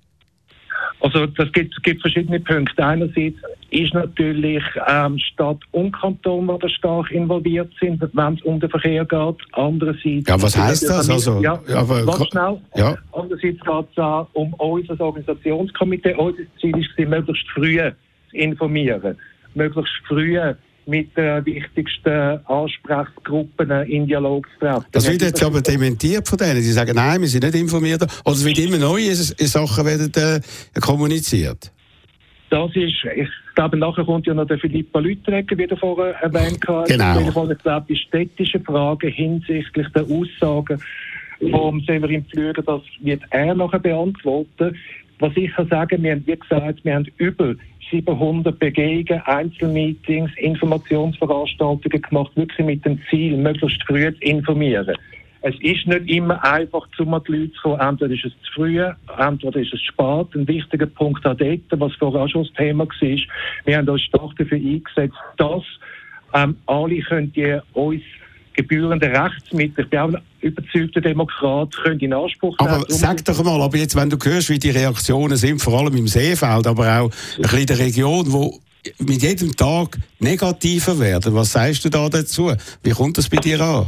Also das gibt verschiedene Punkte. Einerseits ist natürlich Stadt und Kanton, die da stark involviert sind, wenn es um den Verkehr geht. Andererseits... Ja, was heisst das? Also, Andererseits geht es um unser Organisationskomitee. Unser Ziel ist, möglichst früh zu informieren. Möglichst früh mit den wichtigsten Ansprechgruppen in Dialog zu treten. Das wird jetzt aber dementiert von denen. Sie sagen, nein, wir sind nicht informiert. Oder es wird immer neue Sachen werden, kommuniziert. Das ist, ich glaube, nachher kommt ja noch der Philippa Lütteregger, wie du vorher erwähnt hast. Genau. Ich glaube, die städtische Frage hinsichtlich der Aussagen vom Severin Pflüger, das wird er nachher beantworten. Was ich kann sagen, wir haben, wie gesagt, wir haben über 700 Begehungen, Einzelmeetings, Informationsveranstaltungen gemacht, wirklich mit dem Ziel, möglichst früh zu informieren. Es ist nicht immer einfach, um an die Leute zu kommen. Entweder ist es zu früh, entweder ist es zu spät. Ein wichtiger Punkt auch dort, was vorher auch schon das Thema war, wir haben uns stark dafür eingesetzt, dass alle können die uns gebührenden Rechtsmittel, ich bin auch ein überzeugter Demokrat, können in Anspruch nehmen. Aber sag doch mal, aber jetzt, wenn du hörst, wie die Reaktionen sind, vor allem im Seefeld, aber auch ein bisschen in der Region, wo mit jedem Tag negativer werden, was sagst du da dazu? Wie kommt das bei dir an?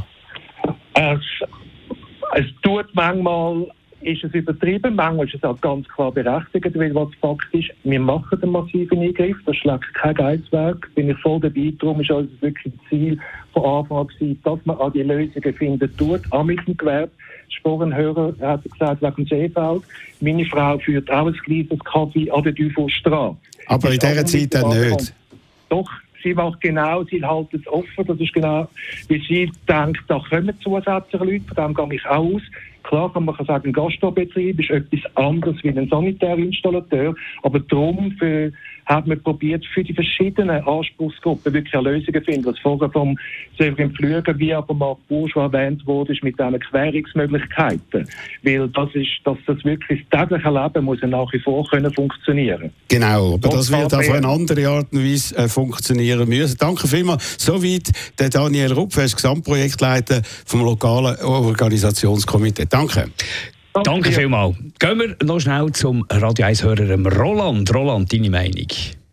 Es tut manchmal, ist es übertrieben, manchmal ist es auch ganz klar berechtigt, weil was Fakt ist, wir machen einen massiven Eingriff, das schlägt kein Geizwerk, bin ich voll dabei, darum ist also wirklich das Ziel von Anfang an gewesen, dass man an die Lösungen finden tut, auch mit dem Gewerbe. Sporenhörer hat gesagt, wegen dem Seefeld, meine Frau führt auch ein kleines Kaffee an der Teufelsstraße. Aber in dieser Zeit dann nicht? Doch. Sie macht genau, sie hält es offen, das ist genau, wie sie denkt, da kommen zusätzliche Leute, von dem gehe ich auch aus. Klar kann man sagen, ein Gastrobetrieb ist etwas anderes wie ein Sanitärinstallateur, aber darum hat man probiert, für die verschiedenen Anspruchsgruppen wirklich eine Lösung zu finden, was vorher vom Severin Pflüger wie aber Marc Bourgeois erwähnt wurde, ist mit diesen Querungsmöglichkeiten. Weil das wirklich das tägliche Leben muss ja nach wie vor können funktionieren. Genau, aber das wird auf eine andere Art und Weise funktionieren müssen. Danke vielmals. Soweit der Daniel Rupf, er ist Gesamtprojektleiter vom lokalen Organisationskomitee. Danke. Danke vielmals. Gehen wir noch schnell zum Radio 1-Hörer Roland. Roland, deine Meinung?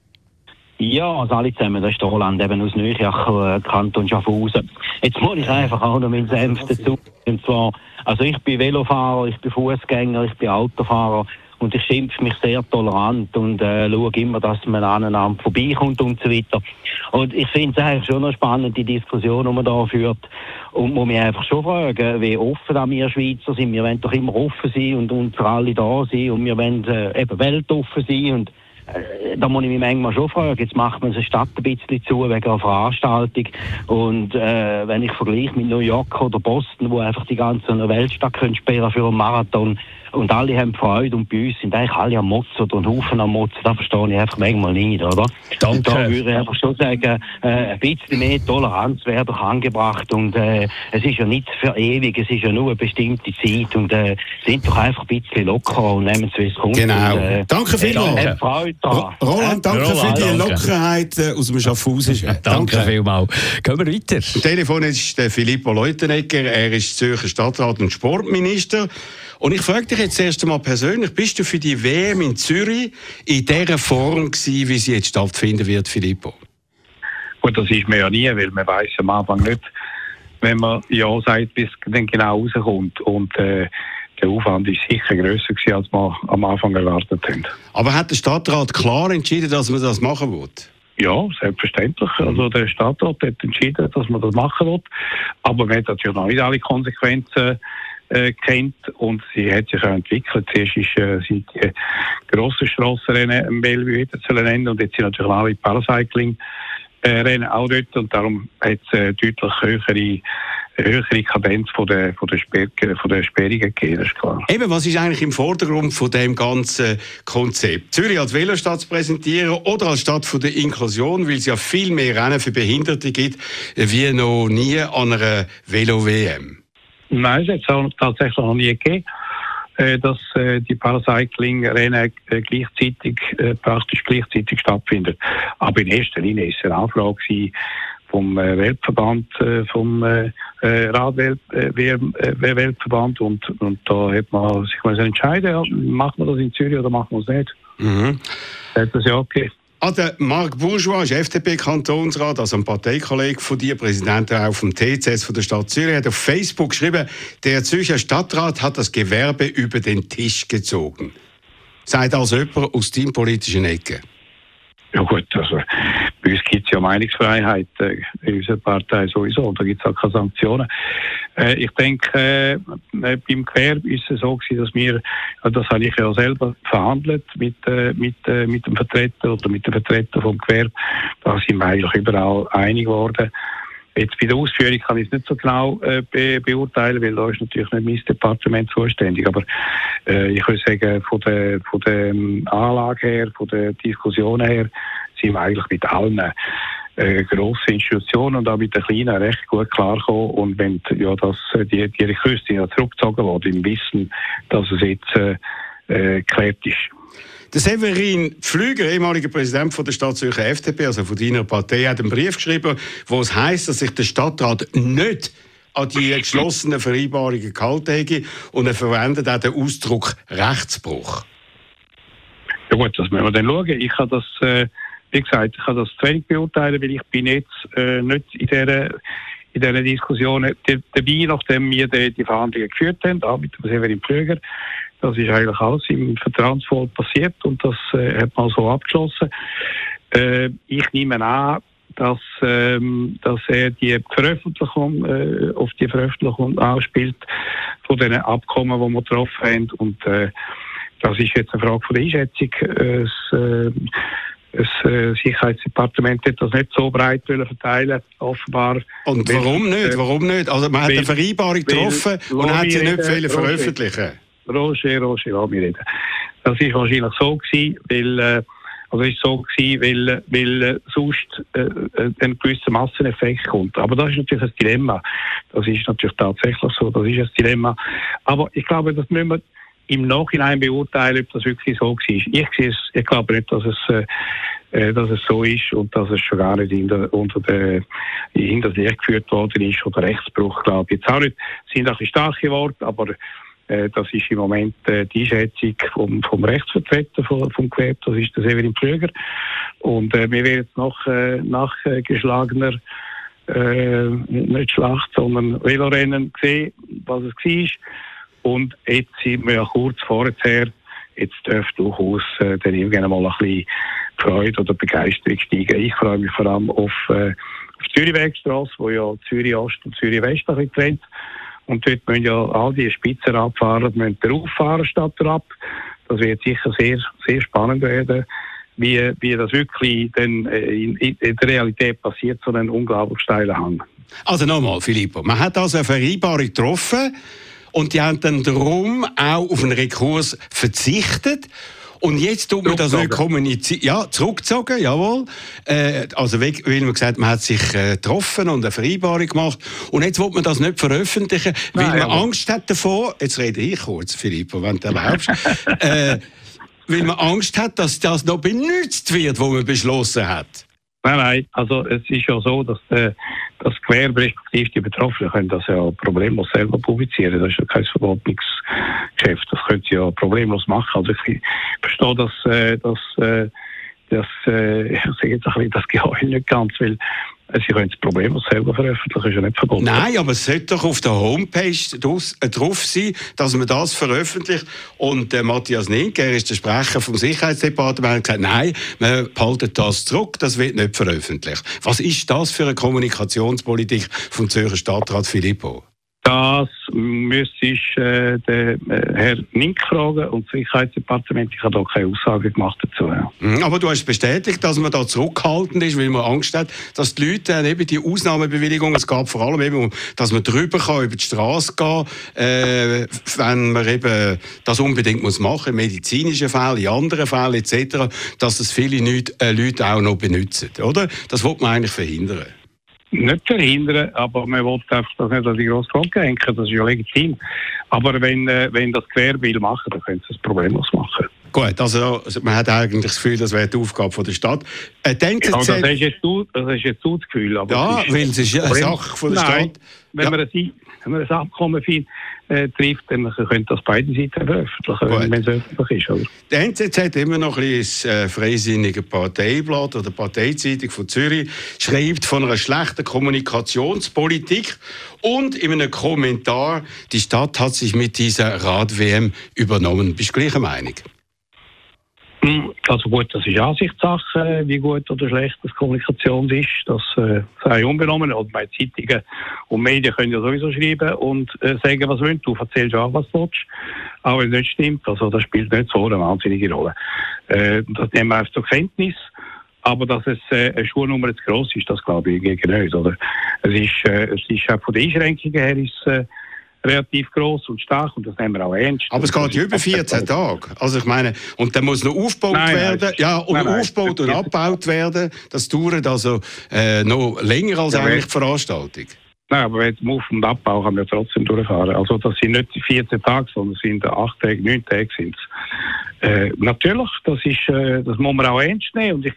Ja, also alle zusammen, das ist der Roland eben aus Nürnberg, Kanton Schaffhausen. Jetzt muss ich einfach auch noch meinen Senf dazu. Und zwar, also ich bin Velofahrer, ich bin Fußgänger, ich bin Autofahrer und ich schimpfe mich sehr tolerant und schaue immer, dass man aneinander vorbeikommt und so weiter. Und ich finde es eigentlich schon noch spannend, die Diskussion, die man da führt. Und muss mich einfach schon fragen, wie offen wir Schweizer sind. Wir wollen doch immer offen sein und für alle da sein und wir wollen eben weltoffen sein. Und da muss ich mich manchmal schon fragen, jetzt macht man eine Stadt ein bisschen zu wegen einer Veranstaltung. Und wenn ich vergleiche mit New York oder Boston, wo einfach die ganze Weltstadt können spielen für einen Marathon und alle haben Freude und bei uns sind eigentlich alle am Motzen oder ein Haufen am Motzen, das verstehe ich einfach manchmal nicht, oder? Danke. Und da würde ich einfach schon sagen, ein bisschen mehr Toleranz wäre doch angebracht und es ist ja nicht für ewig, es ist ja nur eine bestimmte Zeit und sind doch einfach ein bisschen locker und nehmen es, wie es kommt. Genau. Und, danke vielmals. Roland, danke für die Lockerheit aus dem Schaffhausischen. Danke vielmals. Gehen wir weiter. Am Telefon ist der Filippo Leutenegger, er ist Zürcher Stadtrat und Sportminister. Und ich frage dich jetzt erst einmal persönlich, bist du für die WM in Zürich in dieser Form gewesen, wie sie jetzt stattfinden wird, Filippo? Gut, das ist man ja nie, weil man weiss am Anfang nicht, wenn man Ja sagt, bis es dann genau rauskommt. Und der Aufwand ist sicher grösser gewesen, als wir am Anfang erwartet haben. Aber hat der Stadtrat klar entschieden, dass man das machen will? Ja, selbstverständlich. Also der Stadtrat hat entschieden, dass man das machen will. Aber man hat natürlich noch nicht alle Konsequenzen kennt und sie hat sich auch entwickelt. Zuerst sind die grossen Strassenrennen im Bellevue wieder zu nennen und jetzt sind natürlich alle Paracycling-Rennen auch dort und darum hat es deutlich höhere Kadenz von der Sperrungen gegeben, das ist klar. Eben, was ist eigentlich im Vordergrund von dem ganzen Konzept? Zürich als Velostadt zu präsentieren oder als Stadt von der Inklusion, weil es ja viel mehr Rennen für Behinderte gibt, wie noch nie an einer Velo-WM? Nein, es hat es tatsächlich noch nie gegeben, dass die Paracycling-Rennen praktisch gleichzeitig stattfinden. Aber in erster Linie ist es eine Anfrage vom Weltverband, vom Radweltverband und da hat man sich entscheiden, macht man das in Zürich oder macht man es nicht. Mhm. Hat das ja gegeben. Der Marc Bourgeois ist FDP-Kantonsrat, also ein Parteikollege von dir, Präsident auch vom TCS von der Stadt Zürich, hat auf Facebook geschrieben, der Zürcher Stadtrat hat das Gewerbe über den Tisch gezogen. Seid also jemand aus deinem politischen Ecke? Ja gut, also Bei uns gibt es ja Meinungsfreiheit in unserer Partei sowieso, da gibt es auch keine Sanktionen. Ich denke, beim Gewerbe ist es so gewesen, dass wir, das habe ich ja selber verhandelt mit dem Vertreter oder mit den Vertretern vom Gewerbe, da sind wir eigentlich überall einig geworden. Jetzt bei der Ausführung kann ich es nicht so genau beurteilen, weil da ist natürlich nicht mein Departement zuständig. Aber ich würde sagen, von der Anlage her, von der Diskussion her, sind wir eigentlich mit allen grossen Institutionen und auch mit den kleinen recht gut klargekommen. Und wenn die Request ja zurückgezogen wurde, im Wissen, dass es jetzt geklärt ist. Der Severin Pflüger, ehemaliger Präsident von der Stadt Zürcher FDP, also von deiner Partei, hat einen Brief geschrieben, wo es heisst, dass sich der Stadtrat nicht an die geschlossenen Vereinbarungen gehalten hätte, und er verwendet auch den Ausdruck Rechtsbruch. Ja gut, das müssen wir dann schauen. Ich kann das, wie gesagt, ich kann das zu wenig beurteilen, weil ich bin jetzt nicht in dieser Diskussion dabei, nachdem wir die Verhandlungen geführt haben, auch mit dem Severin Pflüger. Das ist eigentlich alles im Vertrauensvoll passiert und das hat man so abgeschlossen. Ich nehme an, dass er die Veröffentlichung auf die Veröffentlichung ausspielt von den Abkommen, die wir getroffen haben. Und das ist jetzt eine Frage von der Einschätzung. Das Sicherheitsdepartement hat das nicht so breit verteilen, offenbar. Und warum nicht? Warum nicht? Also man hat eine Vereinbarung getroffen und hat sie nicht veröffentlichen. Roger, lass mich reden. Das ist wahrscheinlich so gewesen, weil sonst ein gewisser Masseneffekt kommt. Aber das ist natürlich ein Dilemma. Das ist natürlich tatsächlich so, das ist ein Dilemma. Aber ich glaube, das müssen wir im Nachhinein beurteilen, ob das wirklich so war. Ich glaube nicht, dass es so ist und dass es schon gar nicht hinter das Licht geführt worden ist oder Rechtsbruch, glaube ich. Jetzt auch nicht, sind auch starke Worte, aber das ist im Moment die Einschätzung vom Rechtsvertreter vom Gewerbe, das ist der Severin Pflüger. Und wir werden jetzt noch nachgeschlagener, nicht Schlacht, sondern Velorennen gesehen, was es war. Und jetzt sind wir ja kurz vorher, jetzt dürfte durchaus dann irgendwann mal ein bisschen Freude oder Begeisterung steigen. Ich freue mich vor allem auf die Zürichwegstrasse, wo ja Zürich Ost und Zürich West ein bisschen trennt. Und dort müssen ja all die Spitzenradfahrer darauf fahren statt ab. Das wird sicher sehr, sehr spannend werden, wie das wirklich dann in der Realität passiert, so einen unglaublich steilen Hang. Also nochmal, Filippo, man hat also eine Vereinbarung getroffen und die haben dann darum auch auf einen Rekurs verzichtet. Und jetzt tut man das nicht kommunizieren. Ja, zurückgezogen, jawohl. Also weil man gesagt hat, man hat sich getroffen und eine Vereinbarung gemacht. Und jetzt will man das nicht veröffentlichen, weil man Angst hat davor, jetzt rede ich kurz, Filippo, wenn du erlaubst, weil man Angst hat, dass das noch benutzt wird, was man beschlossen hat. Nein, also es ist ja so, dass das Gewerbe respektive die Betroffenen können das ja problemlos selber publizieren. Das ist ja kein Verwaltungsgeschäft. Das können sie ja problemlos machen. Also ich verstehe ich sage jetzt ein bisschen das Geheul nicht ganz, weil sie können es problemlos selber veröffentlichen, ist ja nicht verboten. Nein, aber es sollte doch auf der Homepage drauf sein, dass man das veröffentlicht. Und Matthias Ninker, er ist der Sprecher vom Sicherheitsdepartement, hat gesagt, nein, wir behalten das zurück, das wird nicht veröffentlicht. Was ist das für eine Kommunikationspolitik vom Zürcher Stadtrat Filippo? Das müsste ich den Herrn Nink fragen und das Sicherheitsdepartement. Ich habe da keine Aussage gemacht dazu. Ja. Aber du hast bestätigt, dass man da zurückhaltend ist, weil man Angst hat, dass die Leute eben die Ausnahmebewilligung, es gab vor allem eben, dass man drüber kann, über die Straße gehen, wenn man eben das unbedingt muss machen, in medizinischen Fällen, in anderen Fällen etc., dass das viele Leute auch noch benutzen, oder? Das will man eigentlich verhindern. Nicht verhindern, aber man will einfach das nicht an die grosse Glocke hängen, das ist ja legitim. Aber wenn das Gewerbe will machen, dann können sie es problemlos machen. Gut, also man hat eigentlich das Gefühl, das wäre die Aufgabe von der Stadt. Das hast jetzt du das Gefühl. Aber ja, weil es ist eine Sache von der Stadt. Wenn man ein Abkommen trifft, dann können das beide Seiten veröffentlichen, wenn es öffentlich ist. Oder? Die NZZ hat immer noch ein bisschen freisinnige Parteiblatt oder Parteizeitung von Zürich, schreibt von einer schlechten Kommunikationspolitik und in einem Kommentar, die Stadt hat sich mit dieser Rad-WM übernommen. Bist du gleicher Meinung? Also gut, das ist Ansichtssache, wie gut oder schlecht das Kommunikation ist. Das sei unbenommen. Und bei Zeitungen und Medien können ja sowieso schreiben und sagen, was wollen. Du erzählst auch, was du willst. Auch wenn es nicht stimmt. Also das spielt nicht so eine wahnsinnige Rolle. Das nehmen wir einfach zur Kenntnis. Aber dass es eine Schuhnummer zu gross ist, das glaube ich nicht. Oder? Es ist auch von den Einschränkungen her ist, relativ gross und stark und das nehmen wir auch ernst. Aber es geht ja über 14 Tage. Also ich meine, und dann muss noch aufgebaut werden. Ja, und aufgebaut und abgebaut werden. Das dauert also noch länger als eigentlich die Veranstaltung. Nein, aber mit dem Auf- und Abbau kann man trotzdem durchfahren. Also das sind nicht 14 Tage, sondern es sind 8 Tage, 9 Tage sind es. Natürlich, das muss man auch ernst nehmen. Und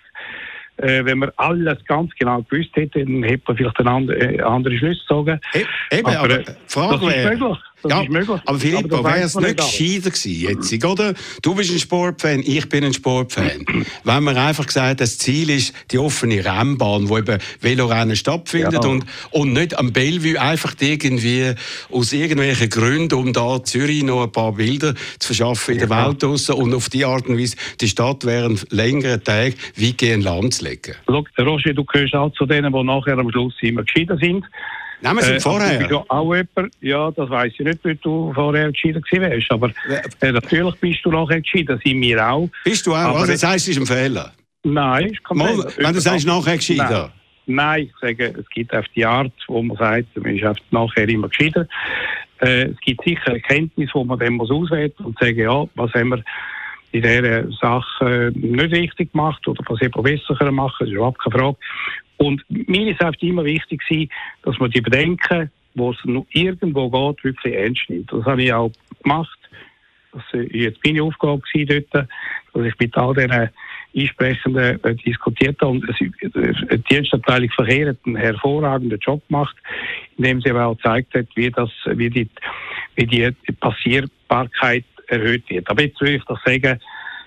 wenn wir alles ganz genau gewusst hätten, dann hätte man vielleicht andere Schlüsse gezogen. Eben, aber Frage wäre... Das ist möglich. Aber Filippo, wäre es nicht gescheiter gewesen jetzt, oder? Du bist ein Sportfan, ich bin ein Sportfan. Wenn man einfach gesagt, das Ziel ist die offene Rennbahn, wo eben Velorennen stattfindet und nicht am Bellevue einfach irgendwie aus irgendwelchen Gründen, um da Zürich noch ein paar Bilder zu verschaffen in der Welt draussen und auf die Art und Weise die Stadt während längeren Tagen wie gegen Land zu legen. Roger, du gehörst auch zu denen, die nachher am Schluss immer geschieden sind. Nein, wir sind vorher. Du bist auch jemand, ja, das weiss ich nicht, weil du vorher geschieden gewesen wärst. Aber natürlich bist du nachher geschieden, sind wir auch. Bist du auch? Aber also das heisst, es ist ein Fehler? Nein, ist kein Fehler. Wenn du sagst, nachher geschieden? Nein, ich sage, es gibt auf die Art, wo man sagt, man ist nachher immer geschieden. Es gibt sicher Erkenntnisse, wo man dann muss auswerten und sagen, ja, was haben wir in dieser Sache nicht richtig gemacht oder was wir besser machen können, das ist überhaupt keine Frage. Und mir ist einfach immer wichtig gewesen, dass man die Bedenken, wo es noch irgendwo geht, wirklich ernst nimmt. Das habe ich auch gemacht. Das war jetzt meine Aufgabe gewesen dort, dass ich mit all diesen Einsprechenden diskutiert habe. Und die Dienstabteilung Verkehr hat einen hervorragenden Job gemacht, indem sie aber auch gezeigt hat, wie die Passierbarkeit erhöht wird. Aber jetzt würde ich doch sagen,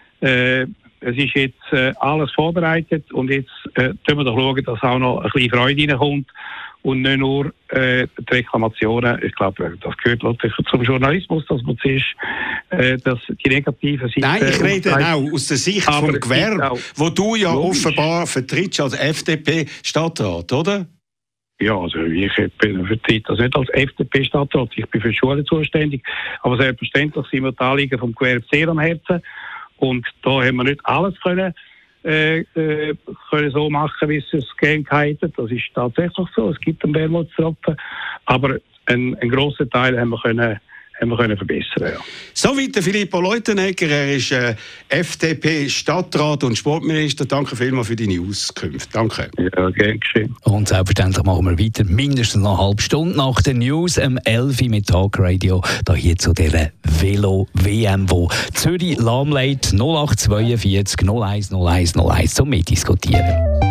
es ist jetzt alles vorbereitet und jetzt tun wir doch schauen, dass auch noch ein bisschen Freude reinkommt und nicht nur die Reklamationen. Ich glaube, das gehört natürlich zum Journalismus, dass man zuerst die negativen Seiten... Nein, ich rede auch aus der Sicht vom Gewerbe, wo du ja offenbar vertrittst als FDP-Stadtrat, oder? Ja, also ich vertrete das nicht als FDP-Stadtrat, ich bin für die Schulen zuständig, aber selbstverständlich sind mir die Anliegen vom Gewerbe sehr am Herzen. Und da haben wir nicht alles können so machen, wie es uns gegeben hat. Das ist tatsächlich so. Es gibt einen Wermutstropfen. Aber einen grossen Teil haben wir können verbessern. Ja. Soweit der Filippo Leutenegger. Er ist FDP-Stadtrat und Sportminister. Danke vielmals für deine Auskünfte. Danke. Ja, gerne geschehen. Und selbstverständlich machen wir weiter, mindestens noch eine halbe Stunde nach den News, 11 Uhr mit Talkradio, da hier zu dieser Velo-WM, wo Zürich lahmlegt, 0842 01 01 01 zum Mitdiskutieren.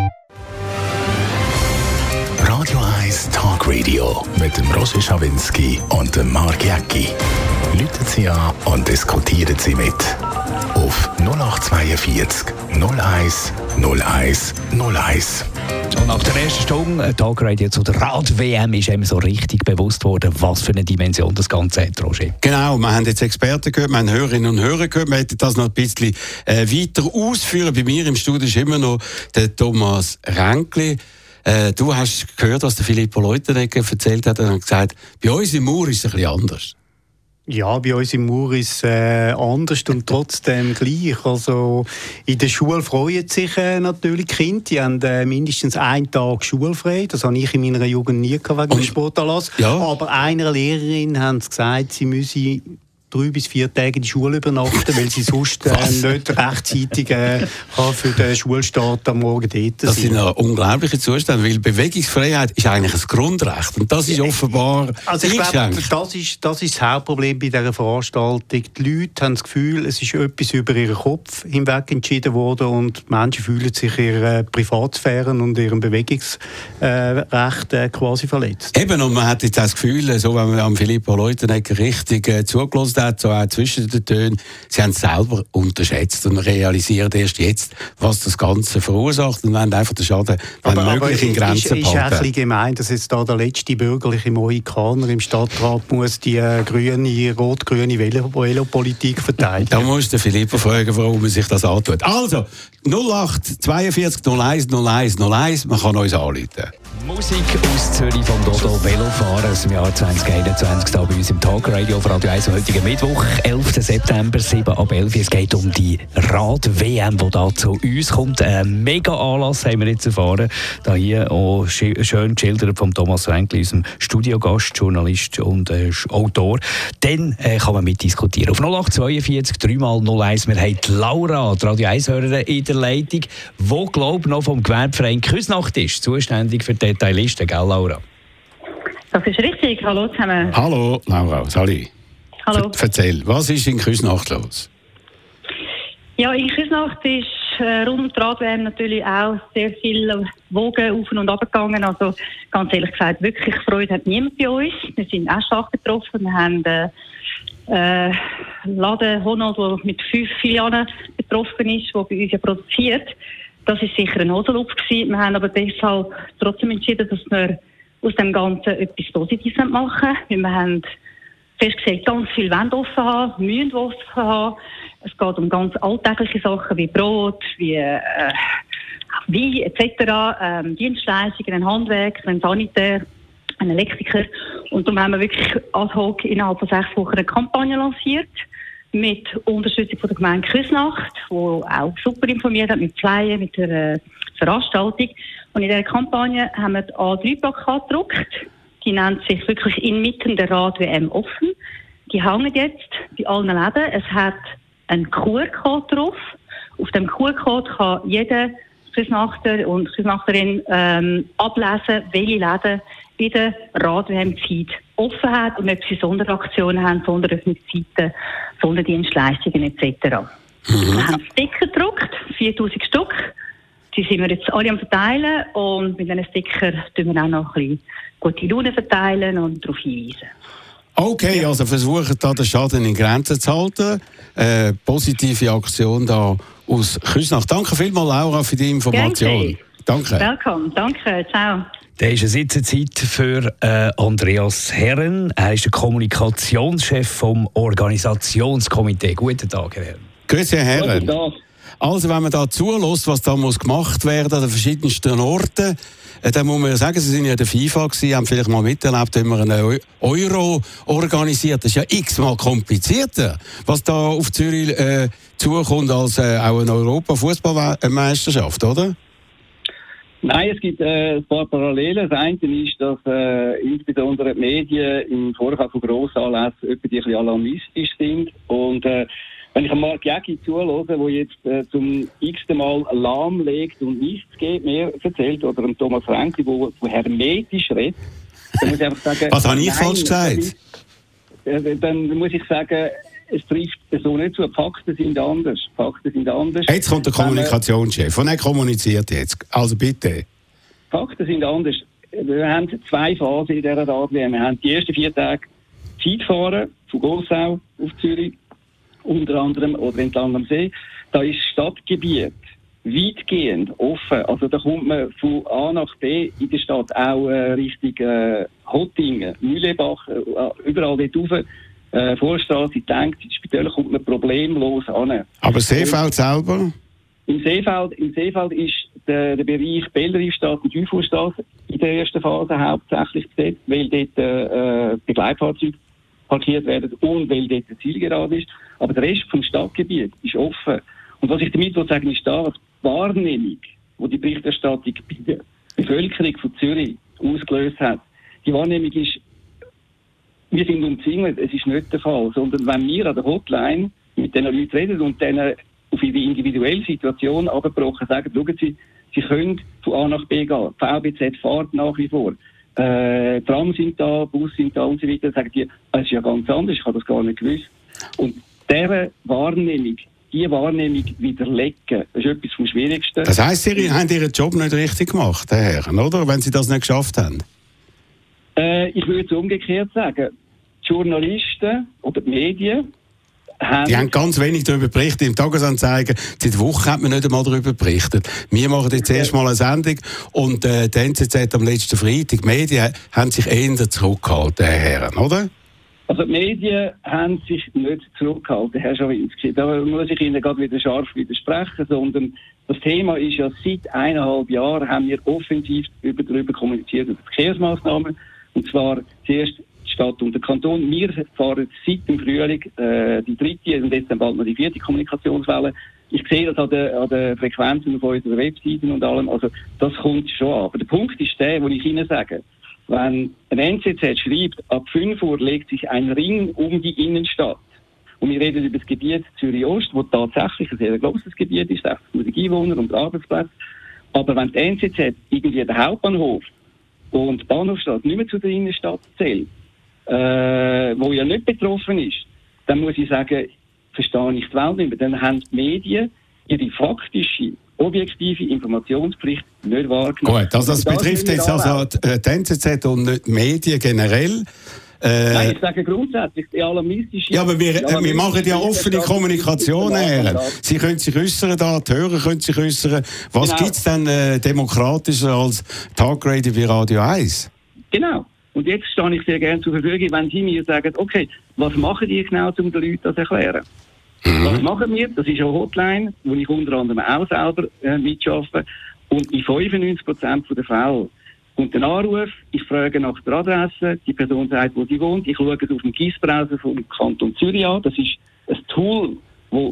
Radio 1 Talkradio mit dem Roger Schawinski und dem Mark Jäcki. Rufen Sie an und diskutieren Sie mit. Auf 0842 01 01 01. Und nach der ersten Stunde Talkradio zu der Rad-WM ist einem so richtig bewusst worden, was für eine Dimension das Ganze hat, Roger. Genau, wir haben jetzt Experten gehört, wir haben Hörerinnen und Hörer gehört, wir hätten das noch ein bisschen weiter ausführen. Bei mir im Studio ist immer noch der Thomas Ränkli. Du hast gehört, was der Filippo Leutenegger erzählt hat. Er hat gesagt, bei uns im Mur ist es ein bisschen anders. Ja, bei uns im Mur ist es anders und trotzdem gleich. Also in der Schule freuen sich natürlich die Kinder. Die haben mindestens einen Tag schulfrei. Das habe ich in meiner Jugend nie gehabt wegen dem Sportanlass. Ja. Aber einer Lehrerin haben sie gesagt, sie müsse 3 bis 4 Tage in die Schule übernachten, weil sie sonst nicht rechtzeitig für den Schulstart am Morgen dort Das sind ja unglaubliche Zustände, weil Bewegungsfreiheit ist eigentlich ein Grundrecht und das ist offenbar also ich glaube, das ist das Hauptproblem bei dieser Veranstaltung. Die Leute haben das Gefühl, es ist etwas über ihren Kopf hinweg entschieden worden und die Menschen fühlen sich ihre Privatsphären und ihrem Bewegungsrecht quasi verletzt. Eben, und man hat jetzt das Gefühl, so wenn man am Filippo Leutenegger richtig zugelassen Zwischensätze, auch zwischen den Tönen, sie haben es selber unterschätzt und realisieren erst jetzt, was das Ganze verursacht und wollen einfach den Schaden, wenn möglich, in Grenzen behalten. Es ist ein bisschen behalten. gemein, dass jetzt da der letzte bürgerliche Mohikaner im Stadtrat muss die rot-grüne Velopolitik verteidigen. Da muss der Philippa fragen, warum er sich das antut. Also, 08 42 01 01 01, man kann uns anrufen. Musik aus Zürich vom Dodo Velofahren aus dem Jahr 2021 da bei uns im Talkradio auf Radio 1 am heutigen Mittwoch, 11. September, 7 ab 11. Es geht um die Rad-WM, die da zu uns kommt. Ein mega Anlass haben wir jetzt erfahren. Da hier auch schön geschildert von Thomas Wenkli, unserem Studiogast, Journalist und Autor. Dann kann man mitdiskutieren. Auf 0842 3x01. Wir haben die Laura, die Radio 1-Hörerin in der Leitung, die, glaube ich, noch vom Gewerbeverein Küsnacht ist, zuständig für die Detailisten, gell, Laura? Das ist richtig. Hallo zusammen. Hallo, Laura, Sali. Hallo. Erzähl, was ist in Küsnacht los? Ja, in Küsnacht ist rund um die Rad-WM natürlich auch sehr viele Wogen auf und ab gegangen. Also ganz ehrlich gesagt, wirklich Freude hat niemand bei uns. Wir sind auch stark betroffen. Wir haben Laden Honnold, der mit 5 Filialen betroffen ist, der bei uns ja produziert. Das war sicher ein Hosenlupf gewesen. Wir haben aber deshalb trotzdem entschieden, dass wir aus dem Ganzen etwas Positives machen. Weil wir haben festgestellt, ganz viele Wände offen haben, müssen offen haben. Es geht um ganz alltägliche Sachen wie Brot, wie Wein etc., Dienstleistungen, ein Handwerker, ein Sanitär, ein Elektriker. Und darum haben wir wirklich ad hoc innerhalb von 6 Wochen eine Kampagne lanciert mit Unterstützung von der Gemeinde Küsnacht, die auch super informiert hat mit Flyer, mit der Veranstaltung. Und in dieser Kampagne haben wir die A3-Plakate gedruckt. Die nennt sich wirklich inmitten der Rad-WM offen. Die hängen jetzt bei allen Läden. Es hat einen QR-Code drauf. Auf dem QR-Code kann jeder Küsnachter und Küsnachterin ablesen, welche Läden in der Rad-WM-Zeit offen hat und ob sie Sonderaktionen haben, Sonderöffnungszeiten, Sonderdienstleistungen etc. Wir haben Sticker gedruckt, 4000 Stück. Die sind wir jetzt alle am verteilen und mit diesen Stickern tun wir auch noch ein bisschen gute Laune verteilen und darauf hinweisen. Okay, also versuchen da den Schaden in Grenzen zu halten. Positive Aktion da aus Küsnacht. Danke vielmals, Laura, für die Information. Danke. Willkommen, danke, ciao. Da ist eine Sitzenzeit für Andreas Herren. Er ist der Kommunikationschef vom Organisationskomitee. Guten Tag, Herr Herren. Grüezi, Herr Herren. Also, wenn man da zulässt, was da muss gemacht werden an den verschiedensten Orten, dann muss man ja sagen, Sie sind ja in der FIFA gewesen, haben vielleicht mal miterlebt, wenn man einen Euro organisiert. Das ist ja x-mal komplizierter, was da auf Zürich zukommt, als auch eine Europa-Fußballmeisterschaft, oder? Nein, es gibt ein paar Parallelen. Das eine ist, dass insbesondere die Medien im Vorfeld von Grossanlässen ein bisschen alarmistisch sind. Und wenn ich Mark Jäcki zuhöre, der jetzt zum x-ten Mal lahmlegt und nichts geht, mehr erzählt, oder Thomas Wenkli, der hermetisch redet, dann muss ich einfach sagen... Was habe ich falsch gesagt? Dann muss ich sagen, es trifft so nicht zu. Fakten sind anders. Jetzt kommt der Kommunikationschef und er kommuniziert jetzt. Also bitte. Fakten sind anders. Wir haben 2 Phasen in dieser Rad-WM. Wir haben die ersten 4 Tage Zeit gefahren, von Gossau auf Zürich, unter anderem, oder entlang am See. Da ist Stadtgebiet weitgehend offen. Also da kommt man von A nach B in der Stadt, auch Richtung Hottingen, Mühlebach, überall dort rauf. Vorstraße, denkt, in Spitäler kommt man problemlos an. Aber Seefeld selber? Im Seefeld ist der Bereich Belleriefstraße und Dufourstraße in der ersten Phase hauptsächlich besetzt, weil dort Begleitfahrzeuge parkiert werden und weil dort eine Zielgerade ist. Aber der Rest vom Stadtgebiet ist offen. Und was ich damit sagen ist da, die Wahrnehmung, die die Berichterstattung bei der Bevölkerung von Zürich ausgelöst hat, die Wahrnehmung ist, wir sind umzingelt, es ist nicht der Fall, sondern wenn wir an der Hotline mit den Leuten reden und denen auf ihre individuelle Situation abgebrochen sagen, schauen Sie, Sie können von A nach B gehen, VBZ fährt nach wie vor, Tram sind da, Bus sind da und so weiter, sagen die, es ist ja ganz anders, ich habe das gar nicht gewusst. Und diese Wahrnehmung, widerlegen, das ist etwas vom Schwierigsten. Das heisst, Sie haben Ihren Job nicht richtig gemacht, Herr Herren, oder? Wenn Sie das nicht geschafft haben? Ich würde es umgekehrt sagen. Die Journalisten oder die Medien die haben ganz wenig darüber berichtet. Im Tagesanzeiger, seit Wochen hat man nicht einmal darüber berichtet. Wir machen jetzt erstmal eine Sendung und die NZZ am letzten Freitag, die Medien haben sich eher zurückgehalten, Herr Herren, oder? Also die Medien haben sich nicht zurückgehalten, Herr Schawinski. Da muss ich Ihnen gerade wieder scharf widersprechen, sondern das Thema ist ja seit 1,5 Jahren haben wir offensiv darüber kommuniziert, über Verkehrsmaßnahmen, und zwar zuerst die Stadt und der Kanton. Wir fahren seit dem Frühling die 3. und jetzt dann bald noch die 4. Kommunikationswelle. Ich sehe das an den Frequenzen auf unseren Webseiten und allem, also das kommt schon an. Aber der Punkt ist der, wo ich Ihnen sage, wenn ein NZZ schreibt, ab 5 Uhr legt sich ein Ring um die Innenstadt, und wir reden über das Gebiet Zürich-Ost, wo tatsächlich ein sehr grosses Gebiet ist, 60'000 Einwohner und Arbeitsplätze, aber wenn die NZZ irgendwie den Hauptbahnhof und die Bahnhofstrasse nicht mehr zu der Innenstadt zählt, wo ja nicht betroffen ist, dann muss ich sagen, verstehe ich die Welt nicht mehr. Dann haben die Medien ihre faktische, objektive Informationspflicht nicht wahrgenommen. Gut, also das betrifft jetzt also die NZZ und nicht die Medien generell. Nein, ich sage grundsätzlich, die alarmistische... Ja, aber wir machen ja offene Kommunikation, Herren. Sie können sich äußern, die Hörer können sich äußern. Was gibt es denn demokratischer als Tagradio bei Radio 1? Genau. Und jetzt stehe ich sehr gerne zur Verfügung, wenn Sie mir sagen, okay, was machen die genau, um den Leuten das zu erklären? Was machen wir? Das ist eine Hotline, wo ich unter anderem auch selber mitarbeite. Und in 95% der Fälle kommt ein Anruf, ich frage nach der Adresse, die Person sagt, wo sie wohnt, ich schaue es auf dem GIS-Browser vom Kanton Zürich an. Das ist ein Tool, wo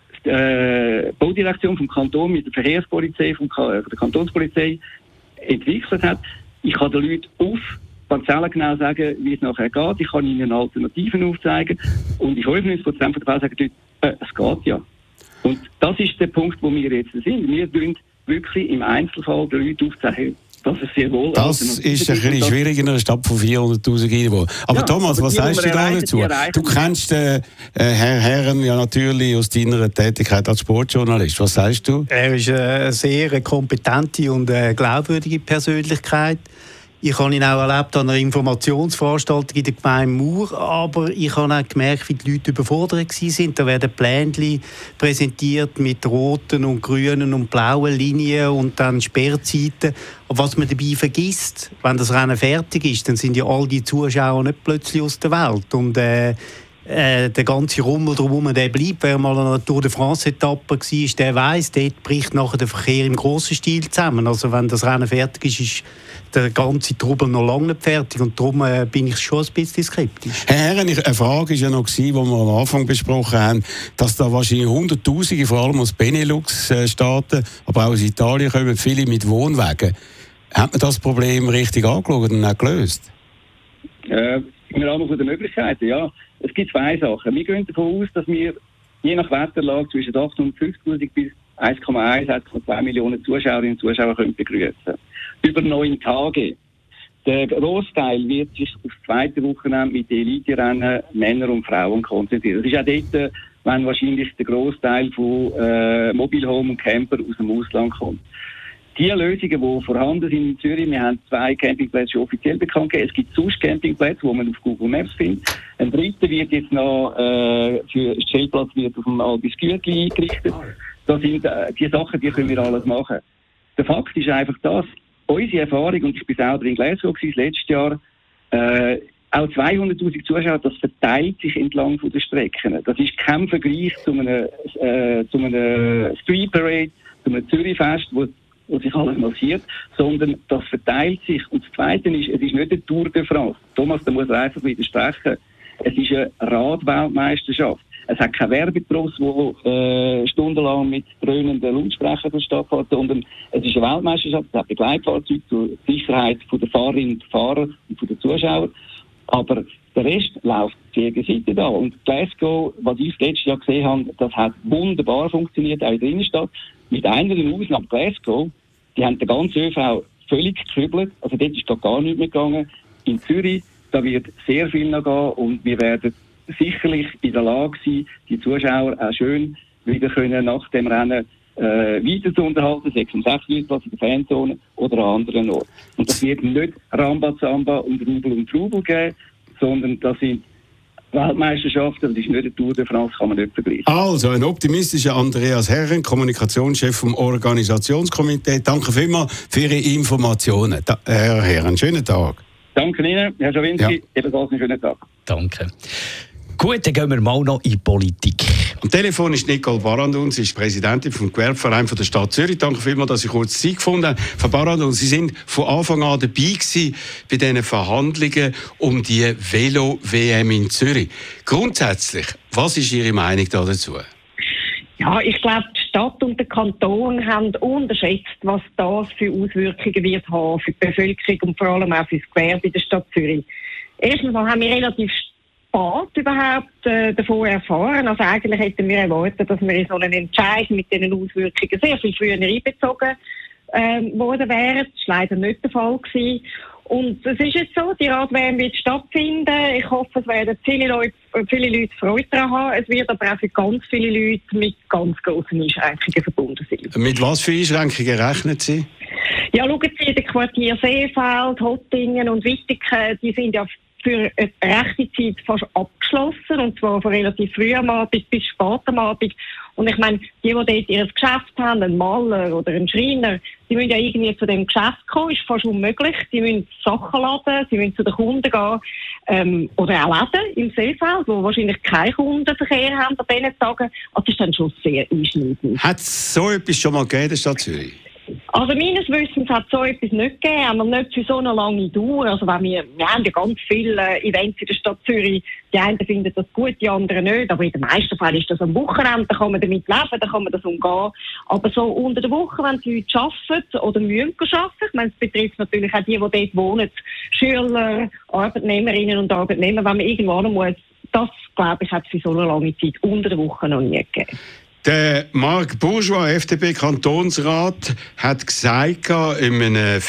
die Baudirektion vom Kanton mit der Verkehrspolizei, von der Kantonspolizei entwickelt hat. Ich kann den Leuten auf Parzellen genau sagen, wie es nachher geht. Ich kann ihnen Alternativen aufzeigen. Und in 95% der Fälle sagen die Leute, es geht ja. Und das ist der Punkt, wo wir jetzt sind. Wir tun wirklich im Einzelfall den Leuten aufzeigen, dass es sehr wohl... Das ist ein bisschen schwierig in einer Stadt von 400'000 Einwohnern. Aber ja, Thomas, was sagst du da dazu? Du kennst Herr Herren ja natürlich aus deiner Tätigkeit als Sportjournalist. Was sagst du? Er ist eine sehr kompetente und glaubwürdige Persönlichkeit. Ich habe ihn auch erlebt an einer Informationsveranstaltung in der Gemeinde Mur, aber ich habe auch gemerkt, wie die Leute überfordert waren. Da werden Pläne präsentiert mit roten und grünen und blauen Linien und dann Sperrzeiten. Aber was man dabei vergisst, wenn das Rennen fertig ist, dann sind ja all die Zuschauer nicht plötzlich aus der Welt. Und der ganze Rummel drumherum, der bleibt. Wer mal an einer Tour de France-Etappe war, der weiss, dort bricht nachher der Verkehr im grossen Stil zusammen. Also wenn das Rennen fertig ist, ist der ganze Trubel noch lange nicht fertig. Und darum bin ich schon ein bisschen skeptisch. Herr Herren, eine Frage war ja noch, die wir am Anfang besprochen haben, dass da wahrscheinlich Hunderttausende, vor allem aus Benelux-Staaten, aber auch aus Italien, kommen viele mit Wohnwagen. Hat man das Problem richtig angeschaut und auch gelöst? Im Rahmen der Möglichkeiten, ja. Es gibt zwei Sachen. Wir gehen davon aus, dass wir je nach Wetterlage zwischen 850'000 bis 1,2 Millionen Zuschauerinnen und Zuschauer können begrüßen. Über 9 Tage. Der Großteil wird sich auf das zweite Wochenende mit den Elite-Rennen Männer und Frauen konzentrieren. Das ist auch dort, wenn wahrscheinlich der Großteil von Mobilhome und Camper aus dem Ausland kommt. Die Lösungen, die vorhanden sind in Zürich, wir haben 2 Campingplätze schon offiziell bekannt gegeben. Es gibt sonst Campingplätze, die man auf Google Maps findet. Ein dritter wird jetzt noch für Stellplatz wird auf dem Albis Gürtli eingerichtet. Das sind die Sachen, die können wir alles machen. Der Fakt ist einfach das, unsere Erfahrung, und ich bin selber in Glasgow letztes Jahr, auch 200'000 Zuschauer, das verteilt sich entlang von den Strecken. Das ist kein Vergleich zu einer Street Parade, zu einem Zürichfest, wo sich alles massiert, sondern das verteilt sich. Und das Zweite ist, es ist nicht eine Tour de France. Thomas, da muss er einfach widersprechen. Es ist eine Radweltmeisterschaft. Es hat keine Werbetross, die stundenlang mit dröhnenden Lautsprechern stattfindet, sondern es ist eine Weltmeisterschaft. Es hat Begleitfahrzeuge zur Sicherheit von der Fahrerinnen und Fahrer und von den Zuschauern. Aber der Rest läuft sehr Seite da. Und Glasgow, was ich letztes Jahr gesehen habe, das hat wunderbar funktioniert, auch in der Innenstadt. Mit einer Ausnahme Glasgow, die haben den ganzen ÖV völlig gekribbelt. Also dort ist gar nichts mehr gegangen. In Zürich, da wird sehr viel noch gehen und wir werden sicherlich in der Lage sein, die Zuschauer auch schön wieder können nach dem Rennen weiter zu unterhalten, 6 und 6 Leute in der Fanzone oder an anderen Orten. Und das wird nicht Rambazamba und Rubel geben, sondern das sind Weltmeisterschaft und ist nicht eine Tour de France, kann man nicht vergleichen. Also, ein optimistischer Andreas Herren, Kommunikationschef vom Organisationskomitee. Danke vielmals für Ihre Informationen. Herr Herren, schönen Tag. Danke Ihnen, Herr Schawinski, ebenfalls einen schönen Tag. Danke. Gut, dann gehen wir mal noch in die Politik. Am Telefon ist Nicole Barandun, sie ist Präsidentin vom Gewerbeverein von der Stadt Zürich. Danke vielmals, dass Sie kurz Zeit gefunden haben. Frau Barandun, Sie sind von Anfang an dabei gewesen bei diesen Verhandlungen um die Velo-WM in Zürich. Grundsätzlich, was ist Ihre Meinung dazu? Ja, ich glaube, die Stadt und der Kanton haben unterschätzt, was das für Auswirkungen wird haben für die Bevölkerung und vor allem auch für das Gewerbe in der Stadt Zürich. Erstens haben wir relativ spät überhaupt davon erfahren. Also eigentlich hätten wir erwartet, dass wir in so einen Entscheid mit diesen Auswirkungen sehr viel früher einbezogen worden wären. Das war leider nicht der Fall gewesen. Und es ist jetzt so, die Rad-WM wird stattfinden. Ich hoffe, es werden viele Leute Freude daran haben. Es wird aber auch für ganz viele Leute mit ganz grossen Einschränkungen verbunden sein. Mit was für Einschränkungen rechnen Sie? Ja, schauen Sie, die Quartier Seefeld, Hottingen und Wittigen, die sind ja für eine rechte Zeit fast abgeschlossen, und zwar von relativ früh am Abend bis spät am Abend. Und ich meine, die dort ihr Geschäft haben, ein Maler oder ein Schreiner, die müssen ja irgendwie zu dem Geschäft kommen, ist fast unmöglich. Die müssen Sachen laden, sie müssen zu den Kunden gehen, oder auch Läden im Seefeld, wo wahrscheinlich keinen Kundenverkehr haben an diesen Tagen. Also das ist dann schon sehr einschneidend. Hat es so etwas schon mal gegeben in der Stadt Zürich? Also meines Wissens hat es so etwas nicht gegeben, aber nicht für so eine lange Dauer. Also wenn wir haben ja ganz viele Events in der Stadt Zürich, die einen finden das gut, die anderen nicht, aber in den meisten Fällen ist das am Wochenende, da kann man damit leben, da kann man das umgehen. Aber so unter der Woche, wenn die Leute arbeiten oder müssen arbeiten, ich meine, es betrifft natürlich auch die dort wohnen, Schüler, Arbeitnehmerinnen und Arbeitnehmer, wenn man irgendwann muss, das, glaube ich, hat es für so eine lange Zeit unter der Woche noch nie gegeben. Der Marc Bourgeois, FDP-Kantonsrat, hat gesagt, in einem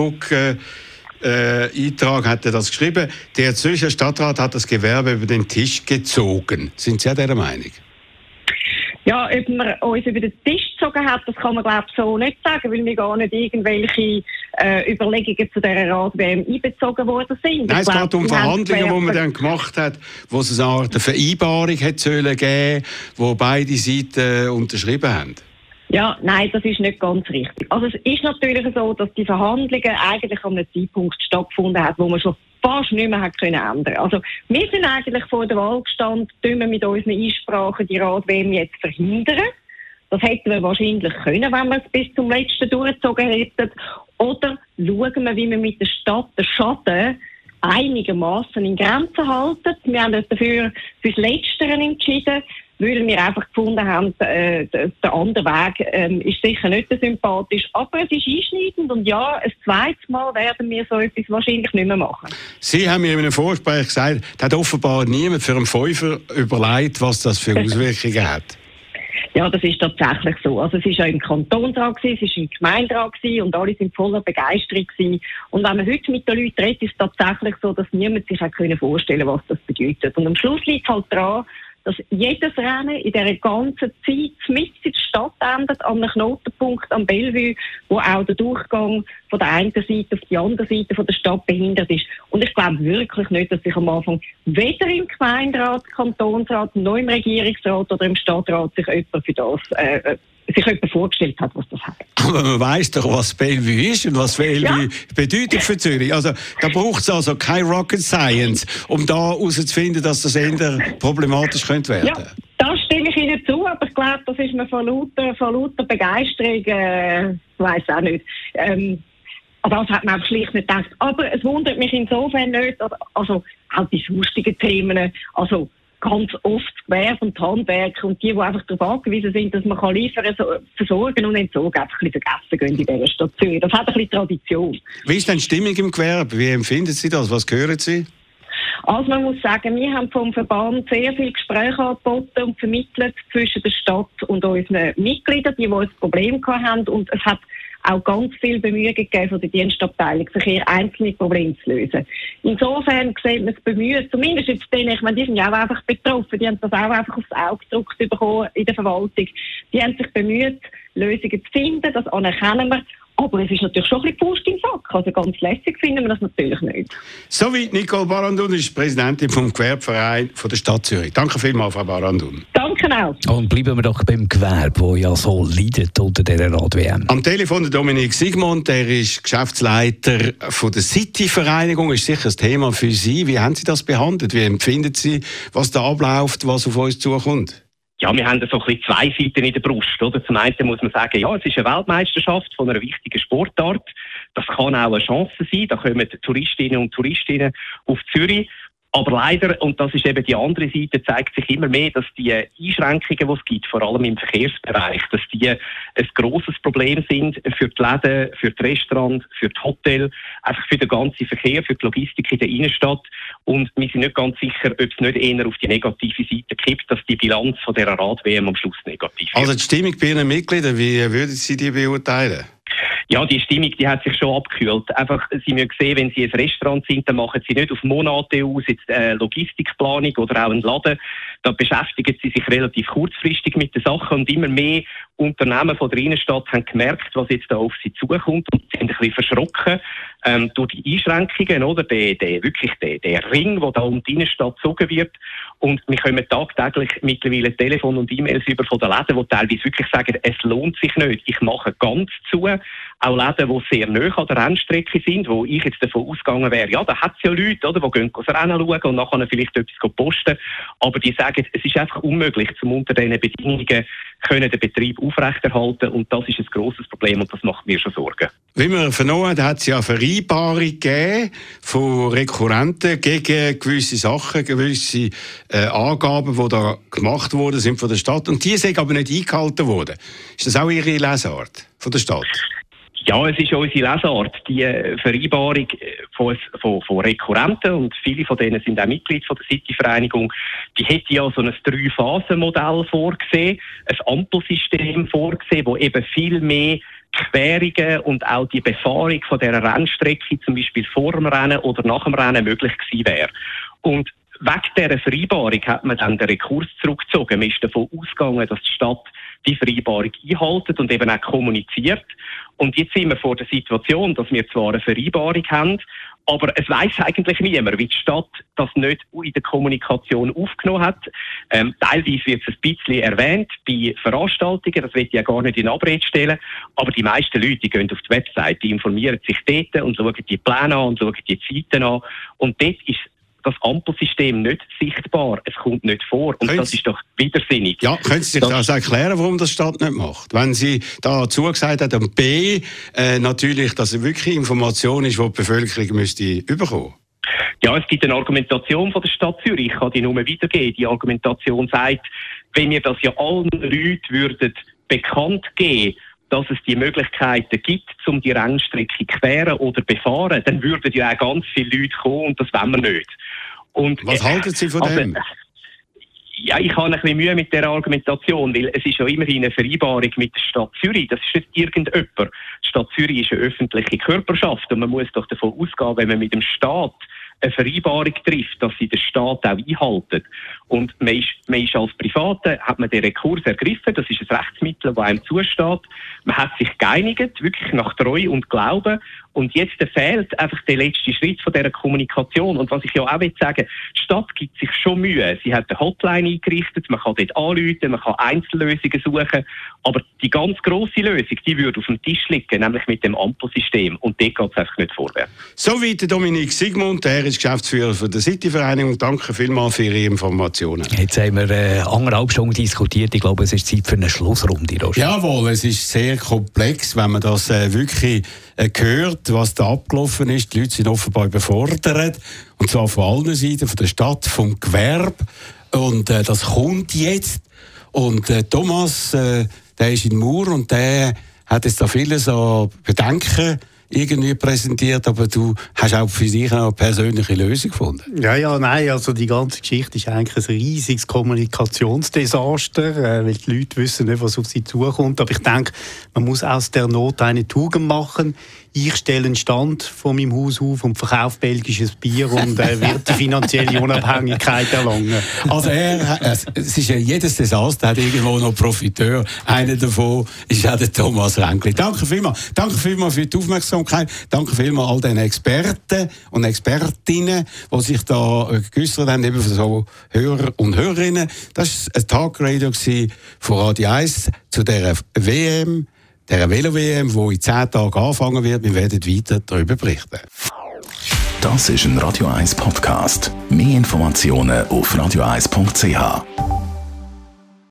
Facebook-Eintrag hat er das geschrieben, der Zürcher Stadtrat hat das Gewerbe über den Tisch gezogen. Sind Sie dieser Meinung? Ja, ob man uns über den Tisch gezogen hat, das kann man, glaube ich, so nicht sagen, weil wir gar nicht irgendwelche Überlegungen zu dieser Rad-WM einbezogen worden sind. Nein, es geht um Verhandlungen, die man dann gemacht hat, wo es eine Art Vereinbarung hätte geben, wo beide Seiten unterschrieben haben. Ja, nein, das ist nicht ganz richtig. Also es ist natürlich so, dass die Verhandlungen eigentlich an einem Zeitpunkt stattgefunden haben, wo man schon fast nicht mehr hat können ändern. Also wir sind eigentlich vor der Wahl gestanden, tun wir mit unseren Einsprachen die Rad-WM jetzt verhindern. Das hätten wir wahrscheinlich können, wenn wir es bis zum Letzten durchgezogen hätten. Oder schauen wir, wie wir mit der Stadt den Schaden einigermaßen in Grenzen halten. Wir haben uns dafür fürs Letztere entschieden, weil wir einfach gefunden haben, der andere Weg ist sicher nicht so sympathisch, aber es ist einschneidend und ja, ein zweites Mal werden wir so etwas wahrscheinlich nicht mehr machen. Sie haben mir in einem Vorgespräch gesagt, da hat offenbar niemand für einen Fünfer überlegt, was das für Auswirkungen hat. Ja, das ist tatsächlich so. Also es war ja im Kantonsrat, es war im Gemeinderat und alle sind voller Begeisterung gewesen. Und wenn man heute mit den Leuten redet, ist es tatsächlich so, dass niemand sich vorstellen konnte, was das bedeutet. Und am Schluss liegt halt daran, dass jedes Rennen in dieser ganzen Zeit mit in der Stadt endet, an einem Knotenpunkt am Bellevue, wo auch der Durchgang von der einen Seite auf die andere Seite von der Stadt behindert ist. Und ich glaube wirklich nicht, dass sich am Anfang weder im Gemeinderat, Kantonsrat, noch im Regierungsrat oder im Stadtrat sich jemand für das sich jemand vorgestellt hat, was das heißt. Aber man weiss doch, was Bellevue ist und was Bellevue bedeutet für Zürich. Also, da braucht es also keine Rocket Science, um da herauszufinden, dass das eher problematisch könnte werden. Ja, das stimme ich Ihnen zu, aber ich glaube, das ist mir von lauter Begeisterung, weiss auch nicht. Das hat man auch schlicht nicht gedacht. Aber es wundert mich insofern nicht, also auch die sonstigen Themen, also ganz oft das Gewerbe und die Handwerker und die einfach darauf angewiesen sind, dass man liefern kann, versorgen und entsorgen, einfach ein bisschen vergessen gehen in dieser Stadt Zürich. Das hat ein bisschen Tradition. Wie ist denn die Stimmung im Gewerbe? Wie empfinden Sie das? Was hören Sie? Also man muss sagen, wir haben vom Verband sehr viele Gespräche angeboten und vermittelt zwischen der Stadt und unseren Mitgliedern, die ein Problem hatten. Und es hat auch ganz viel Bemühungen gegeben von der Dienstabteilung, sich hier einzelne Probleme zu lösen. Insofern sieht man es bemüht, zumindest jetzt denen, ich meine, die sind ja auch einfach betroffen, die haben das auch einfach aufs Auge gedrückt bekommen in der Verwaltung. Die haben sich bemüht, Lösungen zu finden, das anerkennen wir. Aber es ist natürlich schon ein bisschen Pust im Sack. Also ganz lässig finden wir das natürlich nicht. Soweit Nicole Barandun, ist Präsidentin vom Gewerbeverein von der Stadt Zürich. Danke vielmals, Frau Barandun. Danke auch. Und bleiben wir doch beim Gewerbe, das ja so leidet unter dieser Rad-WM. Am Telefon der Dominik Sigmund, der ist Geschäftsleiter von der City-Vereinigung. Ist sicher ein Thema für Sie. Wie haben Sie das behandelt? Wie empfinden Sie, was da abläuft, was auf uns zukommt? Ja, wir haben so ein bisschen zwei Seiten in der Brust. Oder? Zum einen muss man sagen, ja, es ist eine Weltmeisterschaft von einer wichtigen Sportart. Das kann auch eine Chance sein. Da kommen Touristinnen und Touristinnen auf Zürich. Aber leider, und das ist eben die andere Seite, zeigt sich immer mehr, dass die Einschränkungen, die es gibt, vor allem im Verkehrsbereich, dass die ein grosses Problem sind für die Läden, für die Restaurants, für die Hotels, einfach für den ganzen Verkehr, für die Logistik in der Innenstadt. Und wir sind nicht ganz sicher, ob es nicht eher auf die negative Seite kippt, dass die Bilanz von dieser Rad-WM am Schluss negativ ist. Also die Stimmung bei Ihren Mitgliedern, wie würden Sie die beurteilen? Ja, die Stimmung, die hat sich schon abgekühlt. Einfach, Sie müssen sehen, wenn Sie ein Restaurant sind, dann machen Sie nicht auf Monate aus, jetzt Logistikplanung oder auch einen Laden. Da beschäftigen Sie sich relativ kurzfristig mit den Sachen und immer mehr Unternehmen von der Innenstadt haben gemerkt, was jetzt da auf sie zukommt und sind ein bisschen verschrocken durch die Einschränkungen, oder? Der Ring, der da um die Innenstadt gezogen wird. Und wir kommen tagtäglich mittlerweile Telefon und E-Mails über von den Läden, die teilweise wirklich sagen, es lohnt sich nicht, ich mache ganz zu. Auch Läden, die sehr nahe an der Rennstrecke sind, wo ich jetzt davon ausgegangen wäre, ja, da hat es ja Leute, oder, die gehen das Rennen schauen und nachher vielleicht etwas posten. Aber die sagen, es ist einfach unmöglich, zum unter diesen Bedingungen können den Betrieb aufrechterhalten. Und das ist ein grosses Problem und das macht mir schon Sorgen. Wie wir vernommen haben, hat es ja Vereinbarungen gegeben von Rekurrenten gegen gewisse Sachen, gewisse Angaben, die da gemacht worden sind von der Stadt. Und die sind aber nicht eingehalten worden. Ist das auch Ihre Lesart von der Stadt? Ja, es ist unsere Lesart. Die Vereinbarung von Rekurrenten, und viele von denen sind auch Mitglied von der City-Vereinigung, die hätte ja so ein 3-Phasen-Modell vorgesehen, ein Ampelsystem vorgesehen, wo eben viel mehr Querungen und auch die Befahrung von dieser Rennstrecke, zum Beispiel vor dem Rennen oder nach dem Rennen, möglich gewesen wäre. Und wegen dieser Vereinbarung hat man dann den Rekurs zurückgezogen. Man ist davon ausgegangen, dass die Stadt die Vereinbarung einhalten und eben auch kommuniziert. Und jetzt sind wir vor der Situation, dass wir zwar eine Vereinbarung haben, aber es weiss eigentlich niemand, wie die Stadt das nicht in der Kommunikation aufgenommen hat. Teilweise wird es ein bisschen erwähnt bei Veranstaltungen, das will ich ja gar nicht in Abrede stellen, aber die meisten Leute die gehen auf die Website, die informieren sich dort und schauen die Pläne an und schauen die Zeiten an. Und dort ist das Ampelsystem nicht sichtbar. Es kommt nicht vor. Und das ist doch widersinnig. Ja, können Sie sich das erklären, warum das die Stadt nicht macht? Wenn Sie da zugesagt hat, und B, natürlich, dass es wirklich Information ist, die die Bevölkerung müsste bekommen. Ja, es gibt eine Argumentation von der Stadt Zürich. Ich kann die nur weitergeben. Die Argumentation sagt, wenn wir das ja allen Leuten würden bekannt geben, dass es die Möglichkeiten gibt, um die Rennstrecke queren oder befahren, dann würden ja auch ganz viele Leute kommen und das wollen wir nicht. Und, was halten Sie von dem? Ja, ich habe ein bisschen Mühe mit dieser Argumentation, weil es ist ja immerhin eine Vereinbarung mit der Stadt Zürich. Das ist nicht irgendjemand. Die Stadt Zürich ist eine öffentliche Körperschaft und man muss doch davon ausgehen, wenn man mit dem Staat eine Vereinbarung trifft, dass sie den Staat auch einhalten. Und man ist als Private, hat man den Rekurs ergriffen, das ist ein Rechtsmittel, das einem zusteht. Man hat sich geeinigt, wirklich nach Treu und Glauben. Und jetzt fehlt einfach der letzte Schritt von dieser Kommunikation. Und was ich ja auch sagen will, die Stadt gibt sich schon Mühe. Sie hat eine Hotline eingerichtet, man kann dort anrufen, man kann Einzellösungen suchen. Aber die ganz grosse Lösung, die würde auf dem Tisch liegen, nämlich mit dem Ampelsystem. Und dort geht es einfach nicht vorwärts. Soweit Dominik Sigmund, der ist Geschäftsführer von der City-Vereinigung. Danke vielmals für Ihre Informationen. Jetzt haben wir 1,5 Stunden diskutiert. Ich glaube, es ist Zeit für eine Schlussrunde. Jawohl, es ist sehr komplex, wenn man das wirklich gehört, was da abgelaufen ist. Die Leute sind offenbar überfordert. Und zwar von allen Seiten, von der Stadt, vom Gewerbe. Und das kommt jetzt. Und Thomas, der ist in Mur und der hat jetzt da viele so Bedenken irgendwie präsentiert, aber du hast auch für dich eine persönliche Lösung gefunden. Ja, nein, also die ganze Geschichte ist eigentlich ein riesiges Kommunikationsdesaster, weil die Leute wissen nicht, was auf sie zukommt. Aber ich denke, man muss aus der Not eine Tugend machen. Ich stelle einen Stand vor meinem Haus auf und verkaufe belgisches Bier und wird die finanzielle Unabhängigkeit erlangen. Also es ist ja jedes Desaster hat irgendwo noch Profiteur. Einer davon ist auch der Thomas Ränkli. Danke vielmals für die Aufmerksamkeit. Danke vielmals all den Experten und Expertinnen, die sich da geäussert haben, eben von so Hörer und Hörerinnen. Das war ein Tagradio von Radio 1 zu dieser WM, der Velo-WM, die in 10 Tagen anfangen wird. Wir werden weiter darüber berichten. Das ist ein Radio 1 Podcast. Mehr Informationen auf radio1.ch.